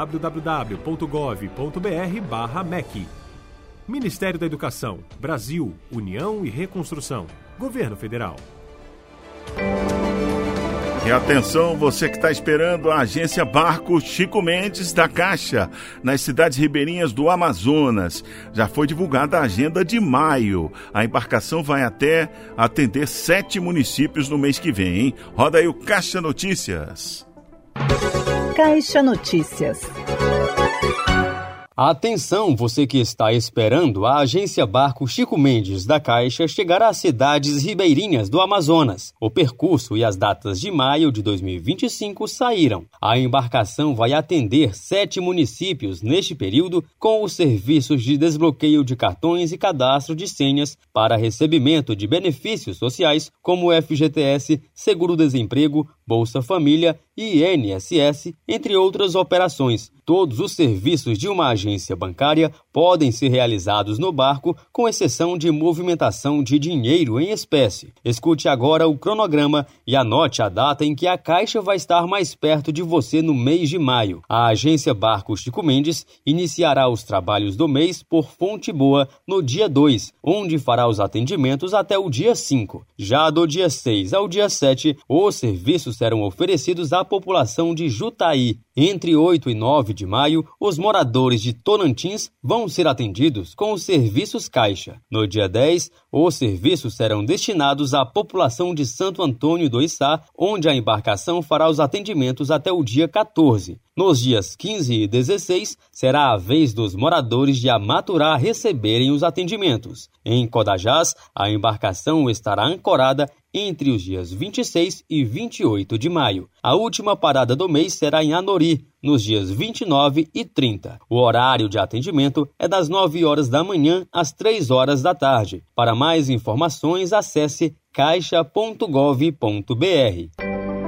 M: www.gov.br/MEC. Ministério da Educação, Brasil, União e Reconstrução, Governo Federal.
B: E atenção, você que está esperando a agência Barco Chico Mendes da Caixa, nas cidades ribeirinhas do Amazonas. Já foi divulgada a agenda de maio. A embarcação vai até atender 7 municípios no mês que vem, hein? Roda aí o Caixa Notícias.
N: Caixa Notícias.
O: Atenção, você que está esperando, a agência Barco Chico Mendes da Caixa chegará às cidades ribeirinhas do Amazonas. O percurso e as datas de maio de 2025 saíram. A embarcação vai atender 7 municípios neste período com os serviços de desbloqueio de cartões e cadastro de senhas para recebimento de benefícios sociais como FGTS, Seguro-Desemprego, Bolsa Família e INSS, entre outras operações. Todos os serviços de uma agência bancária podem ser realizados no barco, com exceção de movimentação de dinheiro em espécie. Escute agora o cronograma e anote a data em que a Caixa vai estar mais perto de você no mês de maio. A agência Barco Chico Mendes iniciará os trabalhos do mês por Fonte Boa no dia 2, onde fará os atendimentos até o dia 5. Já do dia 6 ao dia 7, os serviços serão oferecidos à população de Jutaí. Entre 8 e 9 de maio, os moradores de Tonantins vão ser atendidos com os serviços Caixa. No dia 10, os serviços serão destinados à população de Santo Antônio do Içá, onde a embarcação fará os atendimentos até o dia 14. Nos dias 15 e 16, será a vez dos moradores de Amaturá receberem os atendimentos. Em Codajás, a embarcação estará ancorada entre os dias 26 e 28 de maio. A última parada do mês será em Anori, nos dias 29 e 30. O horário de atendimento é das 9 horas da manhã às 3 horas da tarde. Para mais informações, acesse caixa.gov.br.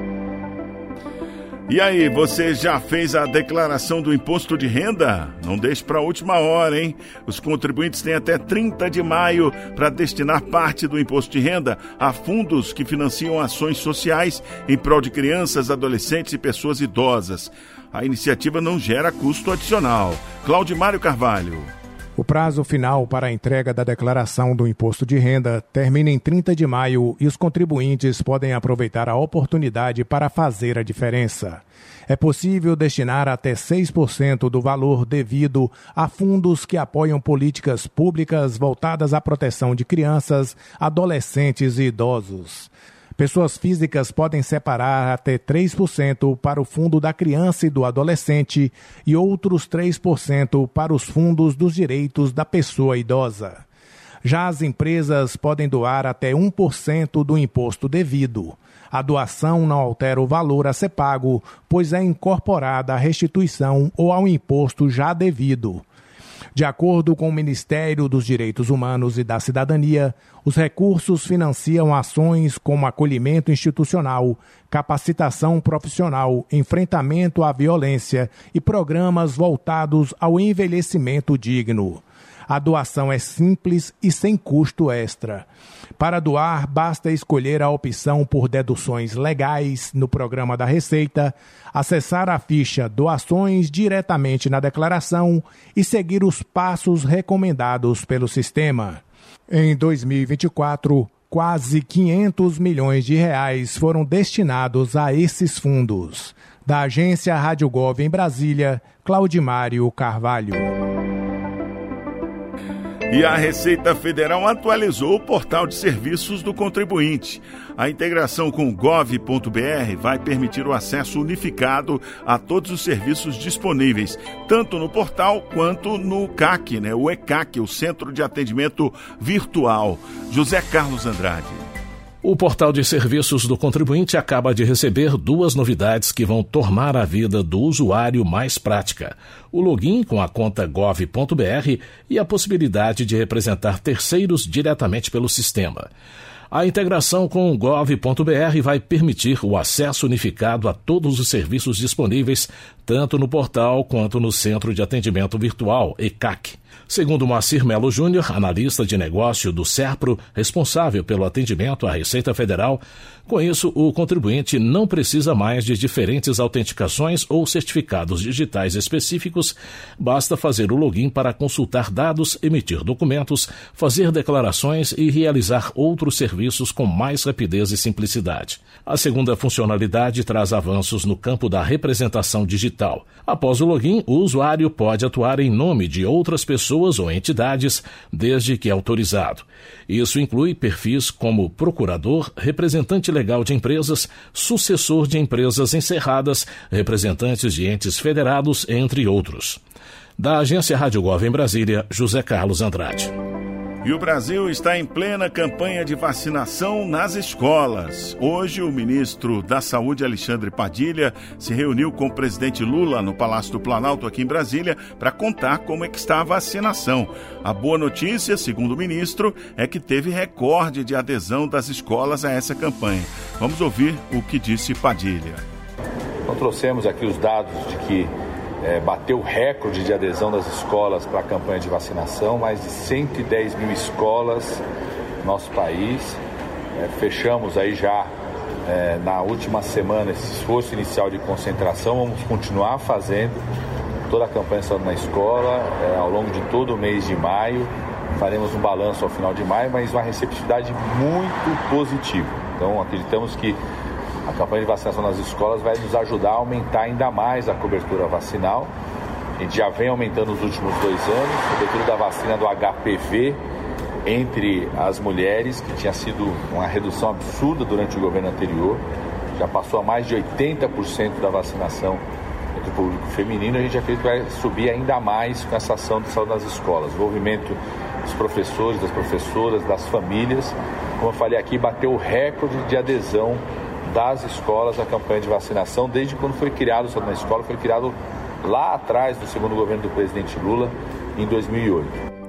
B: E aí, você já fez a declaração do imposto de renda? Não deixe para a última hora, hein? Os contribuintes têm até 30 de maio para destinar parte do imposto de renda a fundos que financiam ações sociais em prol de crianças, adolescentes e pessoas idosas. A iniciativa não gera custo adicional. Claudimário Carvalho.
E: O prazo final para a entrega da declaração do imposto de renda termina em 30 de maio e os contribuintes podem aproveitar a oportunidade para fazer a diferença. É possível destinar até 6% do valor devido a fundos que apoiam políticas públicas voltadas à proteção de crianças, adolescentes e idosos. Pessoas físicas podem separar até 3% para o fundo da criança e do adolescente e outros 3% para os fundos dos direitos da pessoa idosa. Já as empresas podem doar até 1% do imposto devido. A doação não altera o valor a ser pago, pois é incorporada à restituição ou ao imposto já devido. De acordo com o Ministério dos Direitos Humanos e da Cidadania, os recursos financiam ações como acolhimento institucional, capacitação profissional, enfrentamento à violência e programas voltados ao envelhecimento digno. A doação é simples e sem custo extra. Para doar, basta escolher a opção por deduções legais no programa da Receita, acessar a ficha Doações diretamente na declaração e seguir os passos recomendados pelo sistema. Em 2024, quase 500 milhões de reais foram destinados a esses fundos. Da agência Rádio Gov em Brasília, Claudimário Carvalho.
B: E a Receita Federal atualizou o portal de serviços do contribuinte. A integração com o gov.br vai permitir o acesso unificado a todos os serviços disponíveis, tanto no portal quanto no CAC, o ECAC, o Centro de Atendimento Virtual. José Carlos Andrade.
F: O portal de serviços do contribuinte acaba de receber 2 novidades que vão tornar a vida do usuário mais prática. O login com a conta gov.br e a possibilidade de representar terceiros diretamente pelo sistema. A integração com o gov.br vai permitir o acesso unificado a todos os serviços disponíveis, tanto no portal quanto no Centro de Atendimento Virtual, ECAC. Segundo Moacir Melo Júnior, analista de negócio do SERPRO, responsável pelo atendimento à Receita Federal, com isso o contribuinte não precisa mais de diferentes autenticações ou certificados digitais específicos, basta fazer o login para consultar dados, emitir documentos, fazer declarações e realizar outros serviços com mais rapidez e simplicidade. A segunda funcionalidade traz avanços no campo da representação digital. Após o login, o usuário pode atuar em nome de outras pessoas ou entidades, desde que autorizado. Isso inclui perfis como procurador, representante legal de empresas, sucessor de empresas encerradas, representantes de entes federados, entre outros. Da agência Rádio Gov em Brasília, José Carlos Andrade.
B: E o Brasil está em plena campanha de vacinação nas escolas. Hoje, o ministro da Saúde, Alexandre Padilha, se reuniu com o presidente Lula no Palácio do Planalto, aqui em Brasília, para contar como é que está a vacinação. A boa notícia, segundo o ministro, é que teve recorde de adesão das escolas a essa campanha. Vamos ouvir o que disse Padilha.
P: Então, trouxemos aqui os dados de que bateu o recorde de adesão das escolas para a campanha de vacinação, mais de 110 mil escolas no nosso país. Fechamos aí já na última semana esse esforço inicial de concentração, vamos continuar fazendo toda a campanha Saúde na Escola ao longo de todo o mês de maio. Faremos um balanço ao final de maio, mas uma receptividade muito positiva. Então acreditamos que a campanha de vacinação nas escolas vai nos ajudar a aumentar ainda mais a cobertura vacinal. A gente já vem aumentando nos últimos 2 anos, a cobertura da vacina do HPV entre as mulheres, que tinha sido uma redução absurda durante o governo anterior, já passou a mais de 80% da vacinação entre o público feminino. A gente acredita que vai subir ainda mais com essa ação de saúde nas escolas. O envolvimento dos professores, das professoras, das famílias, como eu falei aqui, bateu o recorde de adesão das escolas à campanha de vacinação desde quando foi criado o Saúde na Escola. Foi criado lá atrás, do segundo governo do presidente Lula, em 2008.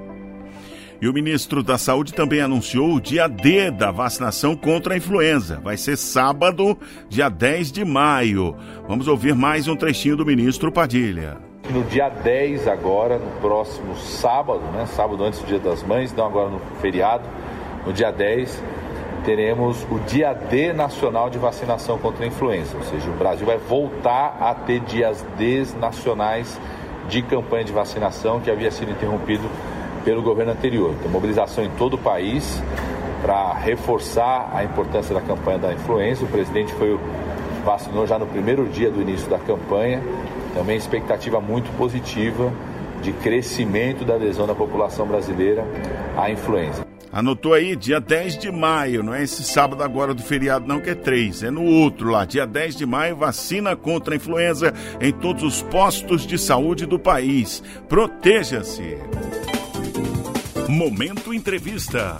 B: E o ministro da Saúde também anunciou o dia D da vacinação contra a influenza. Vai ser sábado, dia 10 de maio. Vamos ouvir mais um trechinho do ministro Padilha.
P: No dia 10 agora, no próximo sábado, sábado antes do Dia das Mães, então agora no feriado, no dia 10, teremos o dia D nacional de vacinação contra a influenza. Ou seja, o Brasil vai voltar a ter dias D nacionais de campanha de vacinação que havia sido interrompido pelo governo anterior. Então, mobilização em todo o país para reforçar a importância da campanha da influenza. O presidente vacinou já no primeiro dia do início da campanha. Também expectativa muito positiva de crescimento da adesão da população brasileira à influenza.
B: Anotou aí, dia 10 de maio, não é esse sábado agora do feriado não, que é 3, é no outro lá, dia 10 de maio, vacina contra a influenza em todos os postos de saúde do país. Proteja-se! Momento Entrevista.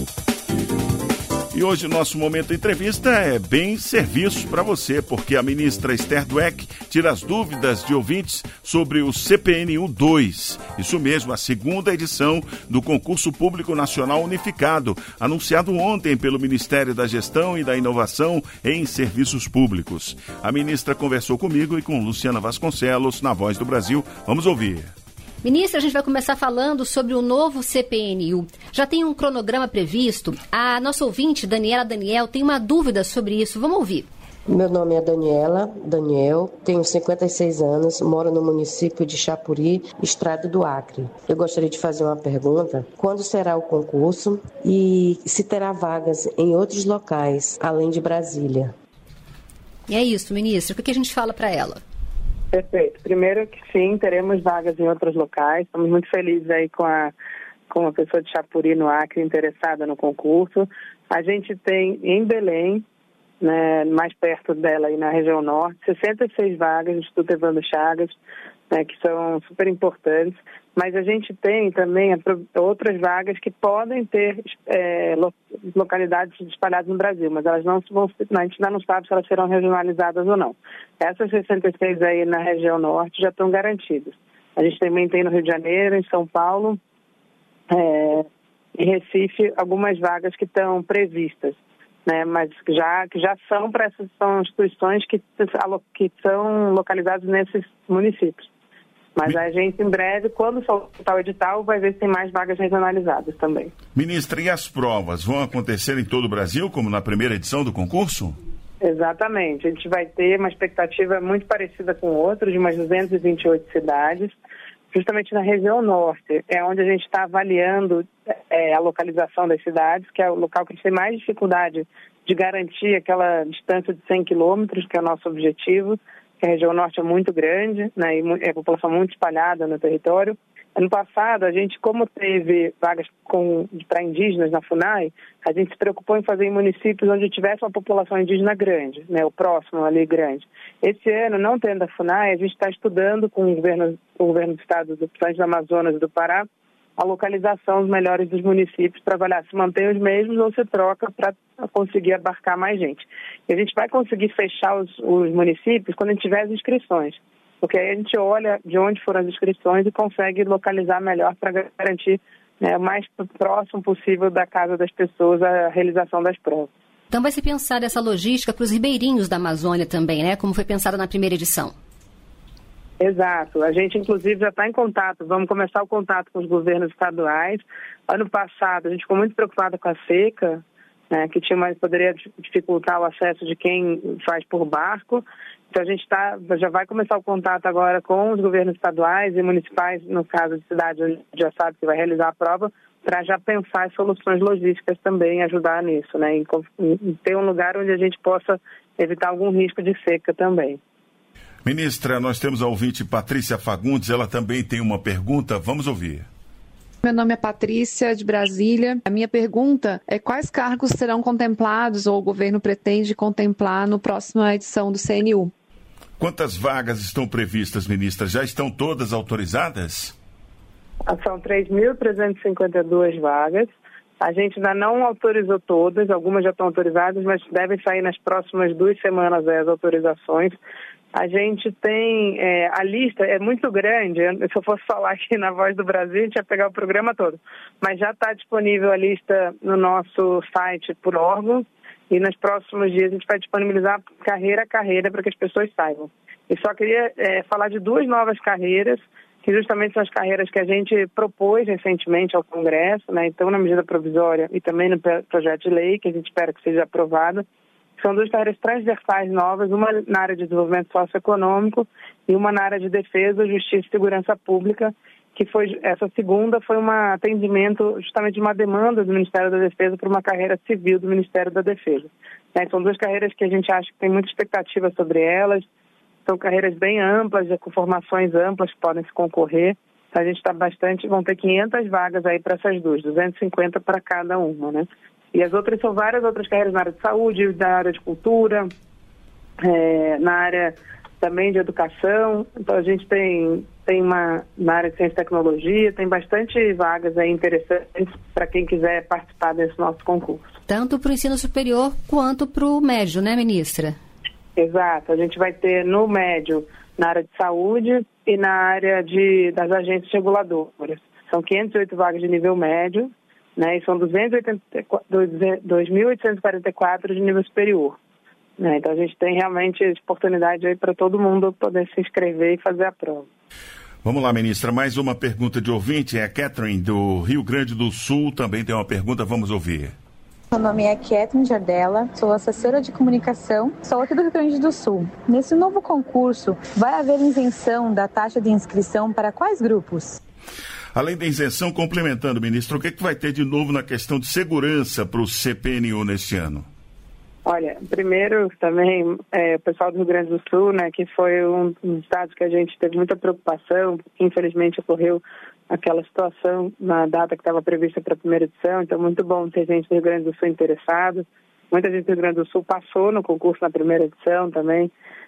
B: E hoje o nosso Momento Entrevista é bem serviço para você, porque a ministra Esther Dweck tira as dúvidas de ouvintes sobre o CPNU 2. Isso mesmo, a segunda edição do Concurso Público Nacional Unificado, anunciado ontem pelo Ministério da Gestão e da Inovação em Serviços Públicos. A ministra conversou comigo e com Luciana Vasconcelos, na Voz do Brasil. Vamos ouvir.
Q: Ministra, a gente vai começar falando sobre o novo CPNU. Já tem um cronograma previsto? A nossa ouvinte, Daniel, tem uma dúvida sobre isso. Vamos ouvir.
R: Meu nome é Daniel, tenho 56 anos, moro no município de Chapuri, estado do Acre. Eu gostaria de fazer uma pergunta. Quando será o concurso e se terá vagas em outros locais, além de Brasília?
Q: E é isso, ministra. O que a gente fala para ela?
S: Perfeito. Primeiro que sim, teremos vagas em outros locais. Estamos muito felizes aí com a pessoa de Chapuri, no Acre, interessada no concurso. A gente tem em Belém, mais perto dela aí na região norte, 66 vagas no Instituto Evandro Chagas, que são super importantes. Mas a gente tem também outras vagas que podem ter localidades espalhadas no Brasil, mas elas a gente ainda não sabe se elas serão regionalizadas ou não. Essas 66 aí na região norte já estão garantidas. A gente também tem no Rio de Janeiro, em São Paulo, em Recife, algumas vagas que estão previstas, mas que já são para essas instituições que são localizadas nesses municípios. Mas a gente, em breve, quando soltar o edital, vai ver se tem mais vagas regionalizadas também.
B: Ministra, e as provas vão acontecer em todo o Brasil, como na primeira edição do concurso?
S: Exatamente. A gente vai ter uma expectativa muito parecida com outros, de umas 228 cidades, justamente na região norte. É onde a gente está avaliando a localização das cidades, que é o local que a gente tem mais dificuldade de garantir aquela distância de 100 quilômetros, que é o nosso objetivo. A região norte é muito grande, e a população muito espalhada no território. Ano passado, a gente, como teve vagas para indígenas na FUNAI, a gente se preocupou em fazer em municípios onde tivesse uma população indígena grande, o próximo ali grande. Esse ano, não tendo a FUNAI, a gente está estudando com o governo do estado do Amazonas e do Pará a localização dos melhores dos municípios para avaliar se mantém os mesmos ou se troca para conseguir abarcar mais gente. E a gente vai conseguir fechar os municípios quando a gente tiver as inscrições, porque aí a gente olha de onde foram as inscrições e consegue localizar melhor para garantir o mais próximo possível da casa das pessoas a realização das provas.
Q: Então vai se pensar essa logística para os ribeirinhos da Amazônia também, como foi pensado na primeira edição?
S: Exato. A gente, inclusive, já está em contato. Vamos começar o contato com os governos estaduais. Ano passado, a gente ficou muito preocupada com a seca, né, que poderia dificultar o acesso de quem faz por barco. Então, a gente já vai começar o contato agora com os governos estaduais e municipais, no caso de cidade, onde já sabe que vai realizar a prova, para já pensar em soluções logísticas também, ajudar nisso, né, em ter um lugar onde a gente possa evitar algum risco de seca também.
B: Ministra, nós temos a ouvinte Patrícia Fagundes, ela também tem uma pergunta, vamos ouvir.
T: Meu nome é Patrícia, de Brasília. A minha pergunta é quais cargos serão contemplados ou o governo pretende contemplar no próximo edição do CNU?
B: Quantas vagas estão previstas, ministra? Já estão todas autorizadas?
S: São 3.352 vagas. A gente ainda não autorizou todas, algumas já estão autorizadas, mas devem sair nas próximas 2 semanas as autorizações. A gente tem, a lista é muito grande, se eu fosse falar aqui na Voz do Brasil, a gente ia pegar o programa todo. Mas já está disponível a lista no nosso site por órgão e nos próximos dias a gente vai disponibilizar carreira a carreira para que as pessoas saibam. E só queria falar de 2 novas carreiras, que justamente são as carreiras que a gente propôs recentemente ao Congresso, né? Então na medida provisória e também no projeto de lei, que a gente espera que seja aprovado. São 2 carreiras transversais novas, uma na área de desenvolvimento socioeconômico e uma na área de defesa, justiça e segurança pública, que essa segunda foi um atendimento justamente de uma demanda do Ministério da Defesa para uma carreira civil do Ministério da Defesa. São 2 carreiras que a gente acha que tem muita expectativa sobre elas, são carreiras bem amplas, com formações amplas que podem se concorrer. A gente está vão ter 500 vagas aí para essas 2, 250 para cada uma, né? E as outras são várias outras carreiras na área de saúde, na área de cultura, na área também de educação. Então a gente tem na área de ciência e tecnologia, tem bastante vagas aí interessantes para quem quiser participar desse nosso concurso.
Q: Tanto para o ensino superior quanto para o médio, né, ministra?
S: Exato. A gente vai ter no médio, na área de saúde e na área das agências reguladoras. São 508 vagas de nível médio, né, e são 2.844 de nível superior. Né, então a gente tem realmente oportunidade aí para todo mundo poder se inscrever e fazer a prova.
B: Vamos lá, ministra, mais uma pergunta de ouvinte, é a Catherine do Rio Grande do Sul, também tem uma pergunta, vamos ouvir.
U: Meu nome é Catherine Jardella, sou assessora de comunicação, sou aqui do Rio Grande do Sul. Nesse novo concurso, vai haver isenção da taxa de inscrição para quais grupos?
B: Além da isenção, complementando, ministro, o que vai ter de novo na questão de segurança para o CPNU neste ano?
S: Olha, primeiro também o pessoal do Rio Grande do Sul, né, que foi um dos estados que a gente teve muita preocupação, porque infelizmente ocorreu aquela situação na data que estava prevista para a primeira edição, então muito bom ter gente do Rio Grande do Sul interessado. Muita gente do Rio Grande do Sul passou no concurso na primeira edição também.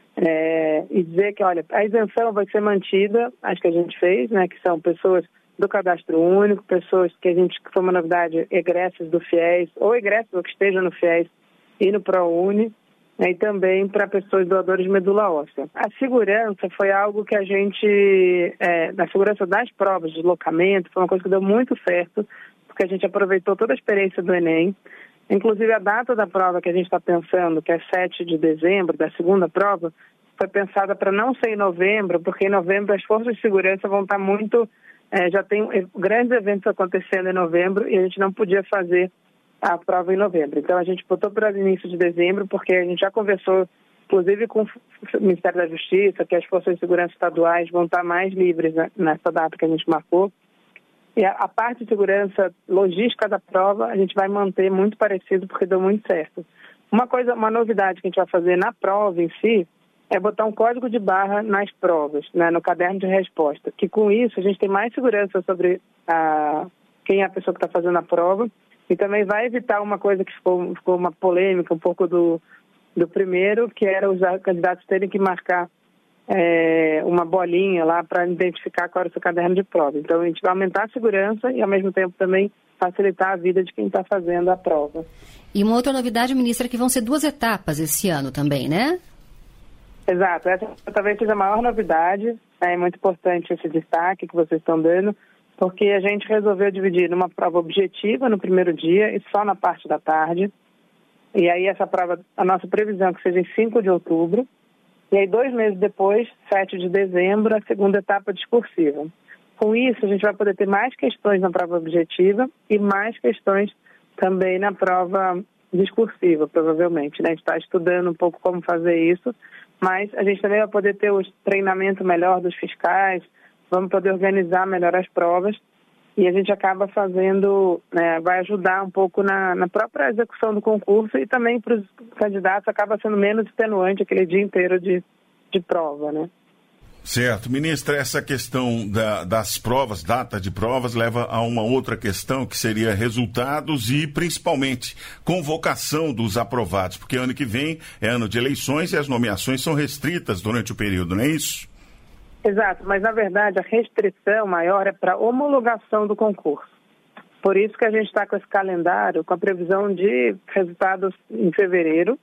S: E dizer que, olha, a isenção vai ser mantida, acho que a gente fez, né, que são pessoas do Cadastro Único, pessoas que foi uma novidade, egressas do FIES, ou egressas ou que estejam no FIES e no ProUni, né, e também para pessoas doadoras de medula óssea. A segurança foi algo que a gente, a segurança das provas de deslocamento, foi uma coisa que deu muito certo, porque a gente aproveitou toda a experiência do Enem, inclusive a data da prova que a gente está pensando, que é 7 de dezembro, da segunda prova, foi pensada para não ser em novembro, porque em novembro as forças de segurança vão estar muito... já tem grandes eventos acontecendo em novembro e a gente não podia fazer a prova em novembro. Então, a gente botou para o início de dezembro, porque a gente já conversou, inclusive, com o Ministério da Justiça, que as forças de segurança estaduais vão estar mais livres, né, nessa data que a gente marcou. E a parte de segurança logística da prova, a gente vai manter muito parecido, porque deu muito certo. Uma novidade que a gente vai fazer na prova em si, é botar um código de barra nas provas, né, no caderno de resposta, que com isso a gente tem mais segurança sobre quem é a pessoa que está fazendo a prova e também vai evitar uma coisa que ficou uma polêmica um pouco do primeiro, que era os candidatos terem que marcar uma bolinha lá para identificar qual era o seu caderno de prova. Então a gente vai aumentar a segurança e ao mesmo tempo também facilitar a vida de quem está fazendo a prova.
Q: E uma outra novidade, ministra, é que vão ser 2 etapas esse ano também, né?
S: Exato, essa talvez seja a maior novidade, é muito importante esse destaque que vocês estão dando, porque a gente resolveu dividir numa prova objetiva no primeiro dia e só na parte da tarde, e aí essa prova, a nossa previsão é que seja em 5 de outubro, E aí, 2 meses depois, 7 de dezembro, a segunda etapa discursiva. Com isso, a gente vai poder ter mais questões na prova objetiva e mais questões também na prova discursiva, provavelmente, né? A gente está estudando um pouco como fazer isso, mas a gente também vai poder ter o treinamento melhor dos fiscais, vamos poder organizar melhor as provas e a gente acaba fazendo, né, vai ajudar um pouco na própria execução do concurso e também para os candidatos acaba sendo menos extenuante aquele dia inteiro de prova, né?
B: Certo. Ministra, essa questão das provas, data de provas, leva a uma outra questão que seria resultados e, principalmente, convocação dos aprovados, porque ano que vem é ano de eleições e as nomeações são restritas durante o período, não é isso?
S: Exato, mas na verdade a restrição maior é para homologação do concurso. Por isso que a gente está com esse calendário, com a previsão de resultados em fevereiro,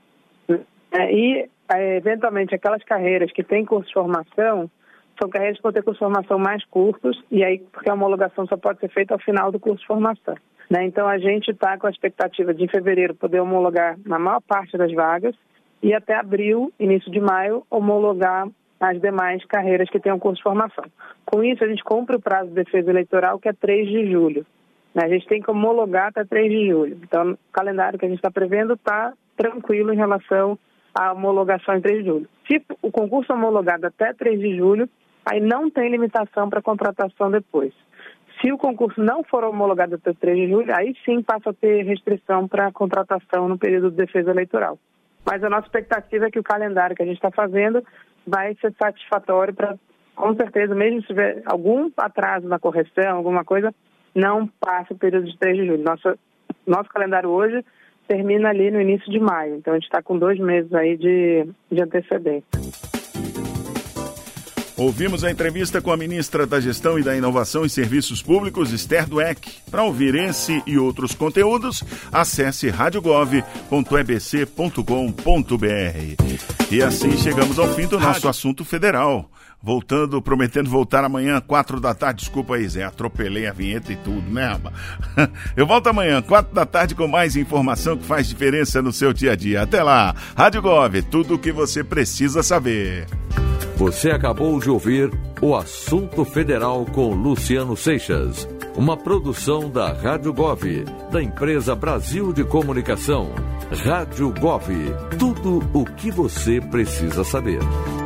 S: e eventualmente aquelas carreiras que têm curso de formação são carreiras que vão ter curso de formação mais curtos, e aí porque a homologação só pode ser feita ao final do curso de formação, né? Então a gente está com a expectativa de em fevereiro poder homologar na maior parte das vagas e até abril, início de maio, homologar as demais carreiras que tenham curso de formação. Com isso a gente cumpre o prazo de defesa eleitoral, que é 3 de julho. A gente tem que homologar até 3 de julho. Então o calendário que a gente está prevendo está tranquilo em relação a homologação em 3 de julho. Se o concurso é homologado até 3 de julho, aí não tem limitação para contratação depois. Se o concurso não for homologado até 3 de julho, aí sim passa a ter restrição para contratação no período de defesa eleitoral. Mas a nossa expectativa é que o calendário que a gente está fazendo vai ser satisfatório para, com certeza, mesmo se tiver algum atraso na correção, alguma coisa, não passe o período de 3 de julho. Nosso calendário hoje termina ali no início de maio. Então, a gente está com 2 meses aí de antecedência.
B: Ouvimos a entrevista com a ministra da Gestão e da Inovação em Serviços Públicos, Esther Dweck. Para ouvir esse e outros conteúdos, acesse radiogov.ebc.com.br. E assim chegamos ao fim do nosso assunto federal. Prometendo voltar amanhã, 4 da tarde. Desculpa aí, Zé, atropelei a vinheta e tudo, né, rapaz? Eu volto amanhã, 4 da tarde, com mais informação que faz diferença no seu dia a dia. Até lá, Rádio Gov, tudo o que você precisa saber.
A: Você acabou de ouvir o Assunto Federal com Luciano Seixas, uma produção da Rádio Gov, da empresa Brasil de Comunicação. Rádio Gov, tudo o que você precisa saber.